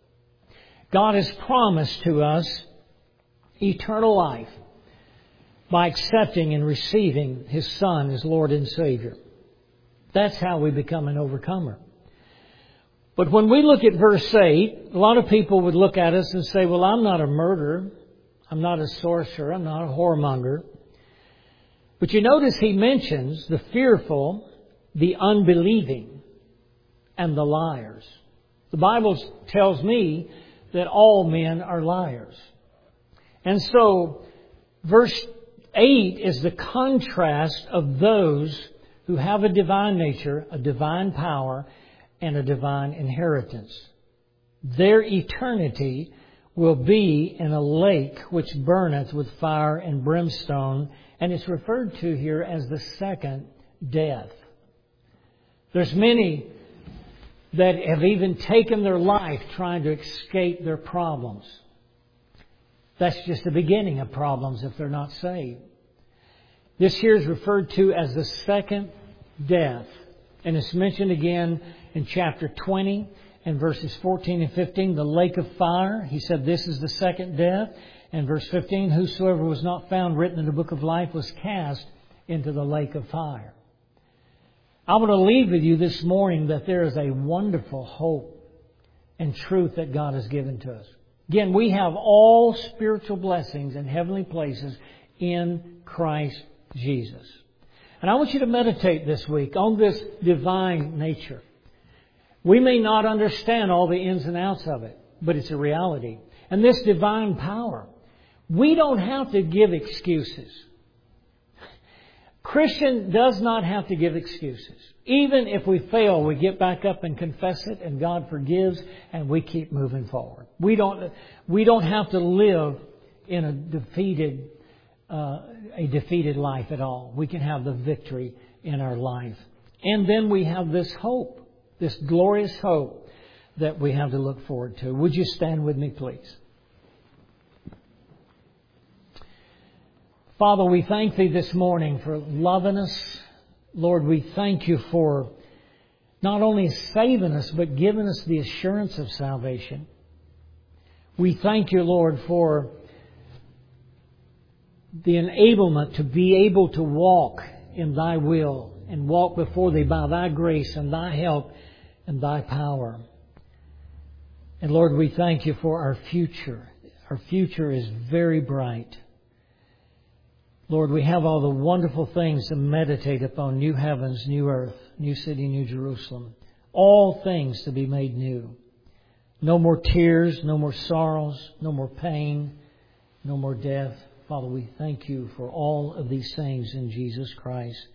God has promised to us eternal life by accepting and receiving His Son as Lord and Savior. That's how we become an overcomer. But when we look at verse 8, a lot of people would look at us and say, well, I'm not a murderer. I'm not a sorcerer. I'm not a whoremonger. But you notice he mentions the fearful, the unbelieving, and the liars. The Bible tells me that all men are liars. And so, verse 8 is the contrast of those who have a divine nature, a divine power, and a divine inheritance. Their eternity will be in a lake which burneth with fire and brimstone, and it's referred to here as the second death. There's many that have even taken their life trying to escape their problems. That's just the beginning of problems if they're not saved. This here is referred to as the second death. And it's mentioned again in chapter 20 and verses 14 and 15, the lake of fire. He said this is the second death. And verse 15, whosoever was not found written in the book of life was cast into the lake of fire. I want to leave with you this morning that there is a wonderful hope and truth that God has given to us. Again, we have all spiritual blessings in heavenly places in Christ Jesus. And I want you to meditate this week on this divine nature. We may not understand all the ins and outs of it, but it's a reality. And this divine power, we don't have to give excuses. Christian does not have to give excuses. Even if we fail, we get back up and confess it, and God forgives, and we keep moving forward. We don't have to live in a defeated life at all. We can have the victory in our life. And then we have this hope, this glorious hope that we have to look forward to. Would you stand with me, please? Father, we thank Thee this morning for loving us. Lord, we thank You for not only saving us, but giving us the assurance of salvation. We thank You, Lord, for the enablement to be able to walk in Thy will and walk before Thee by Thy grace and Thy help and Thy power. And Lord, we thank You for our future. Our future is very bright. Lord, we have all the wonderful things to meditate upon. New heavens, new earth, new city, new Jerusalem. All things to be made new. No more tears, no more sorrows, no more pain, no more death. Father, we thank You for all of these things in Jesus Christ.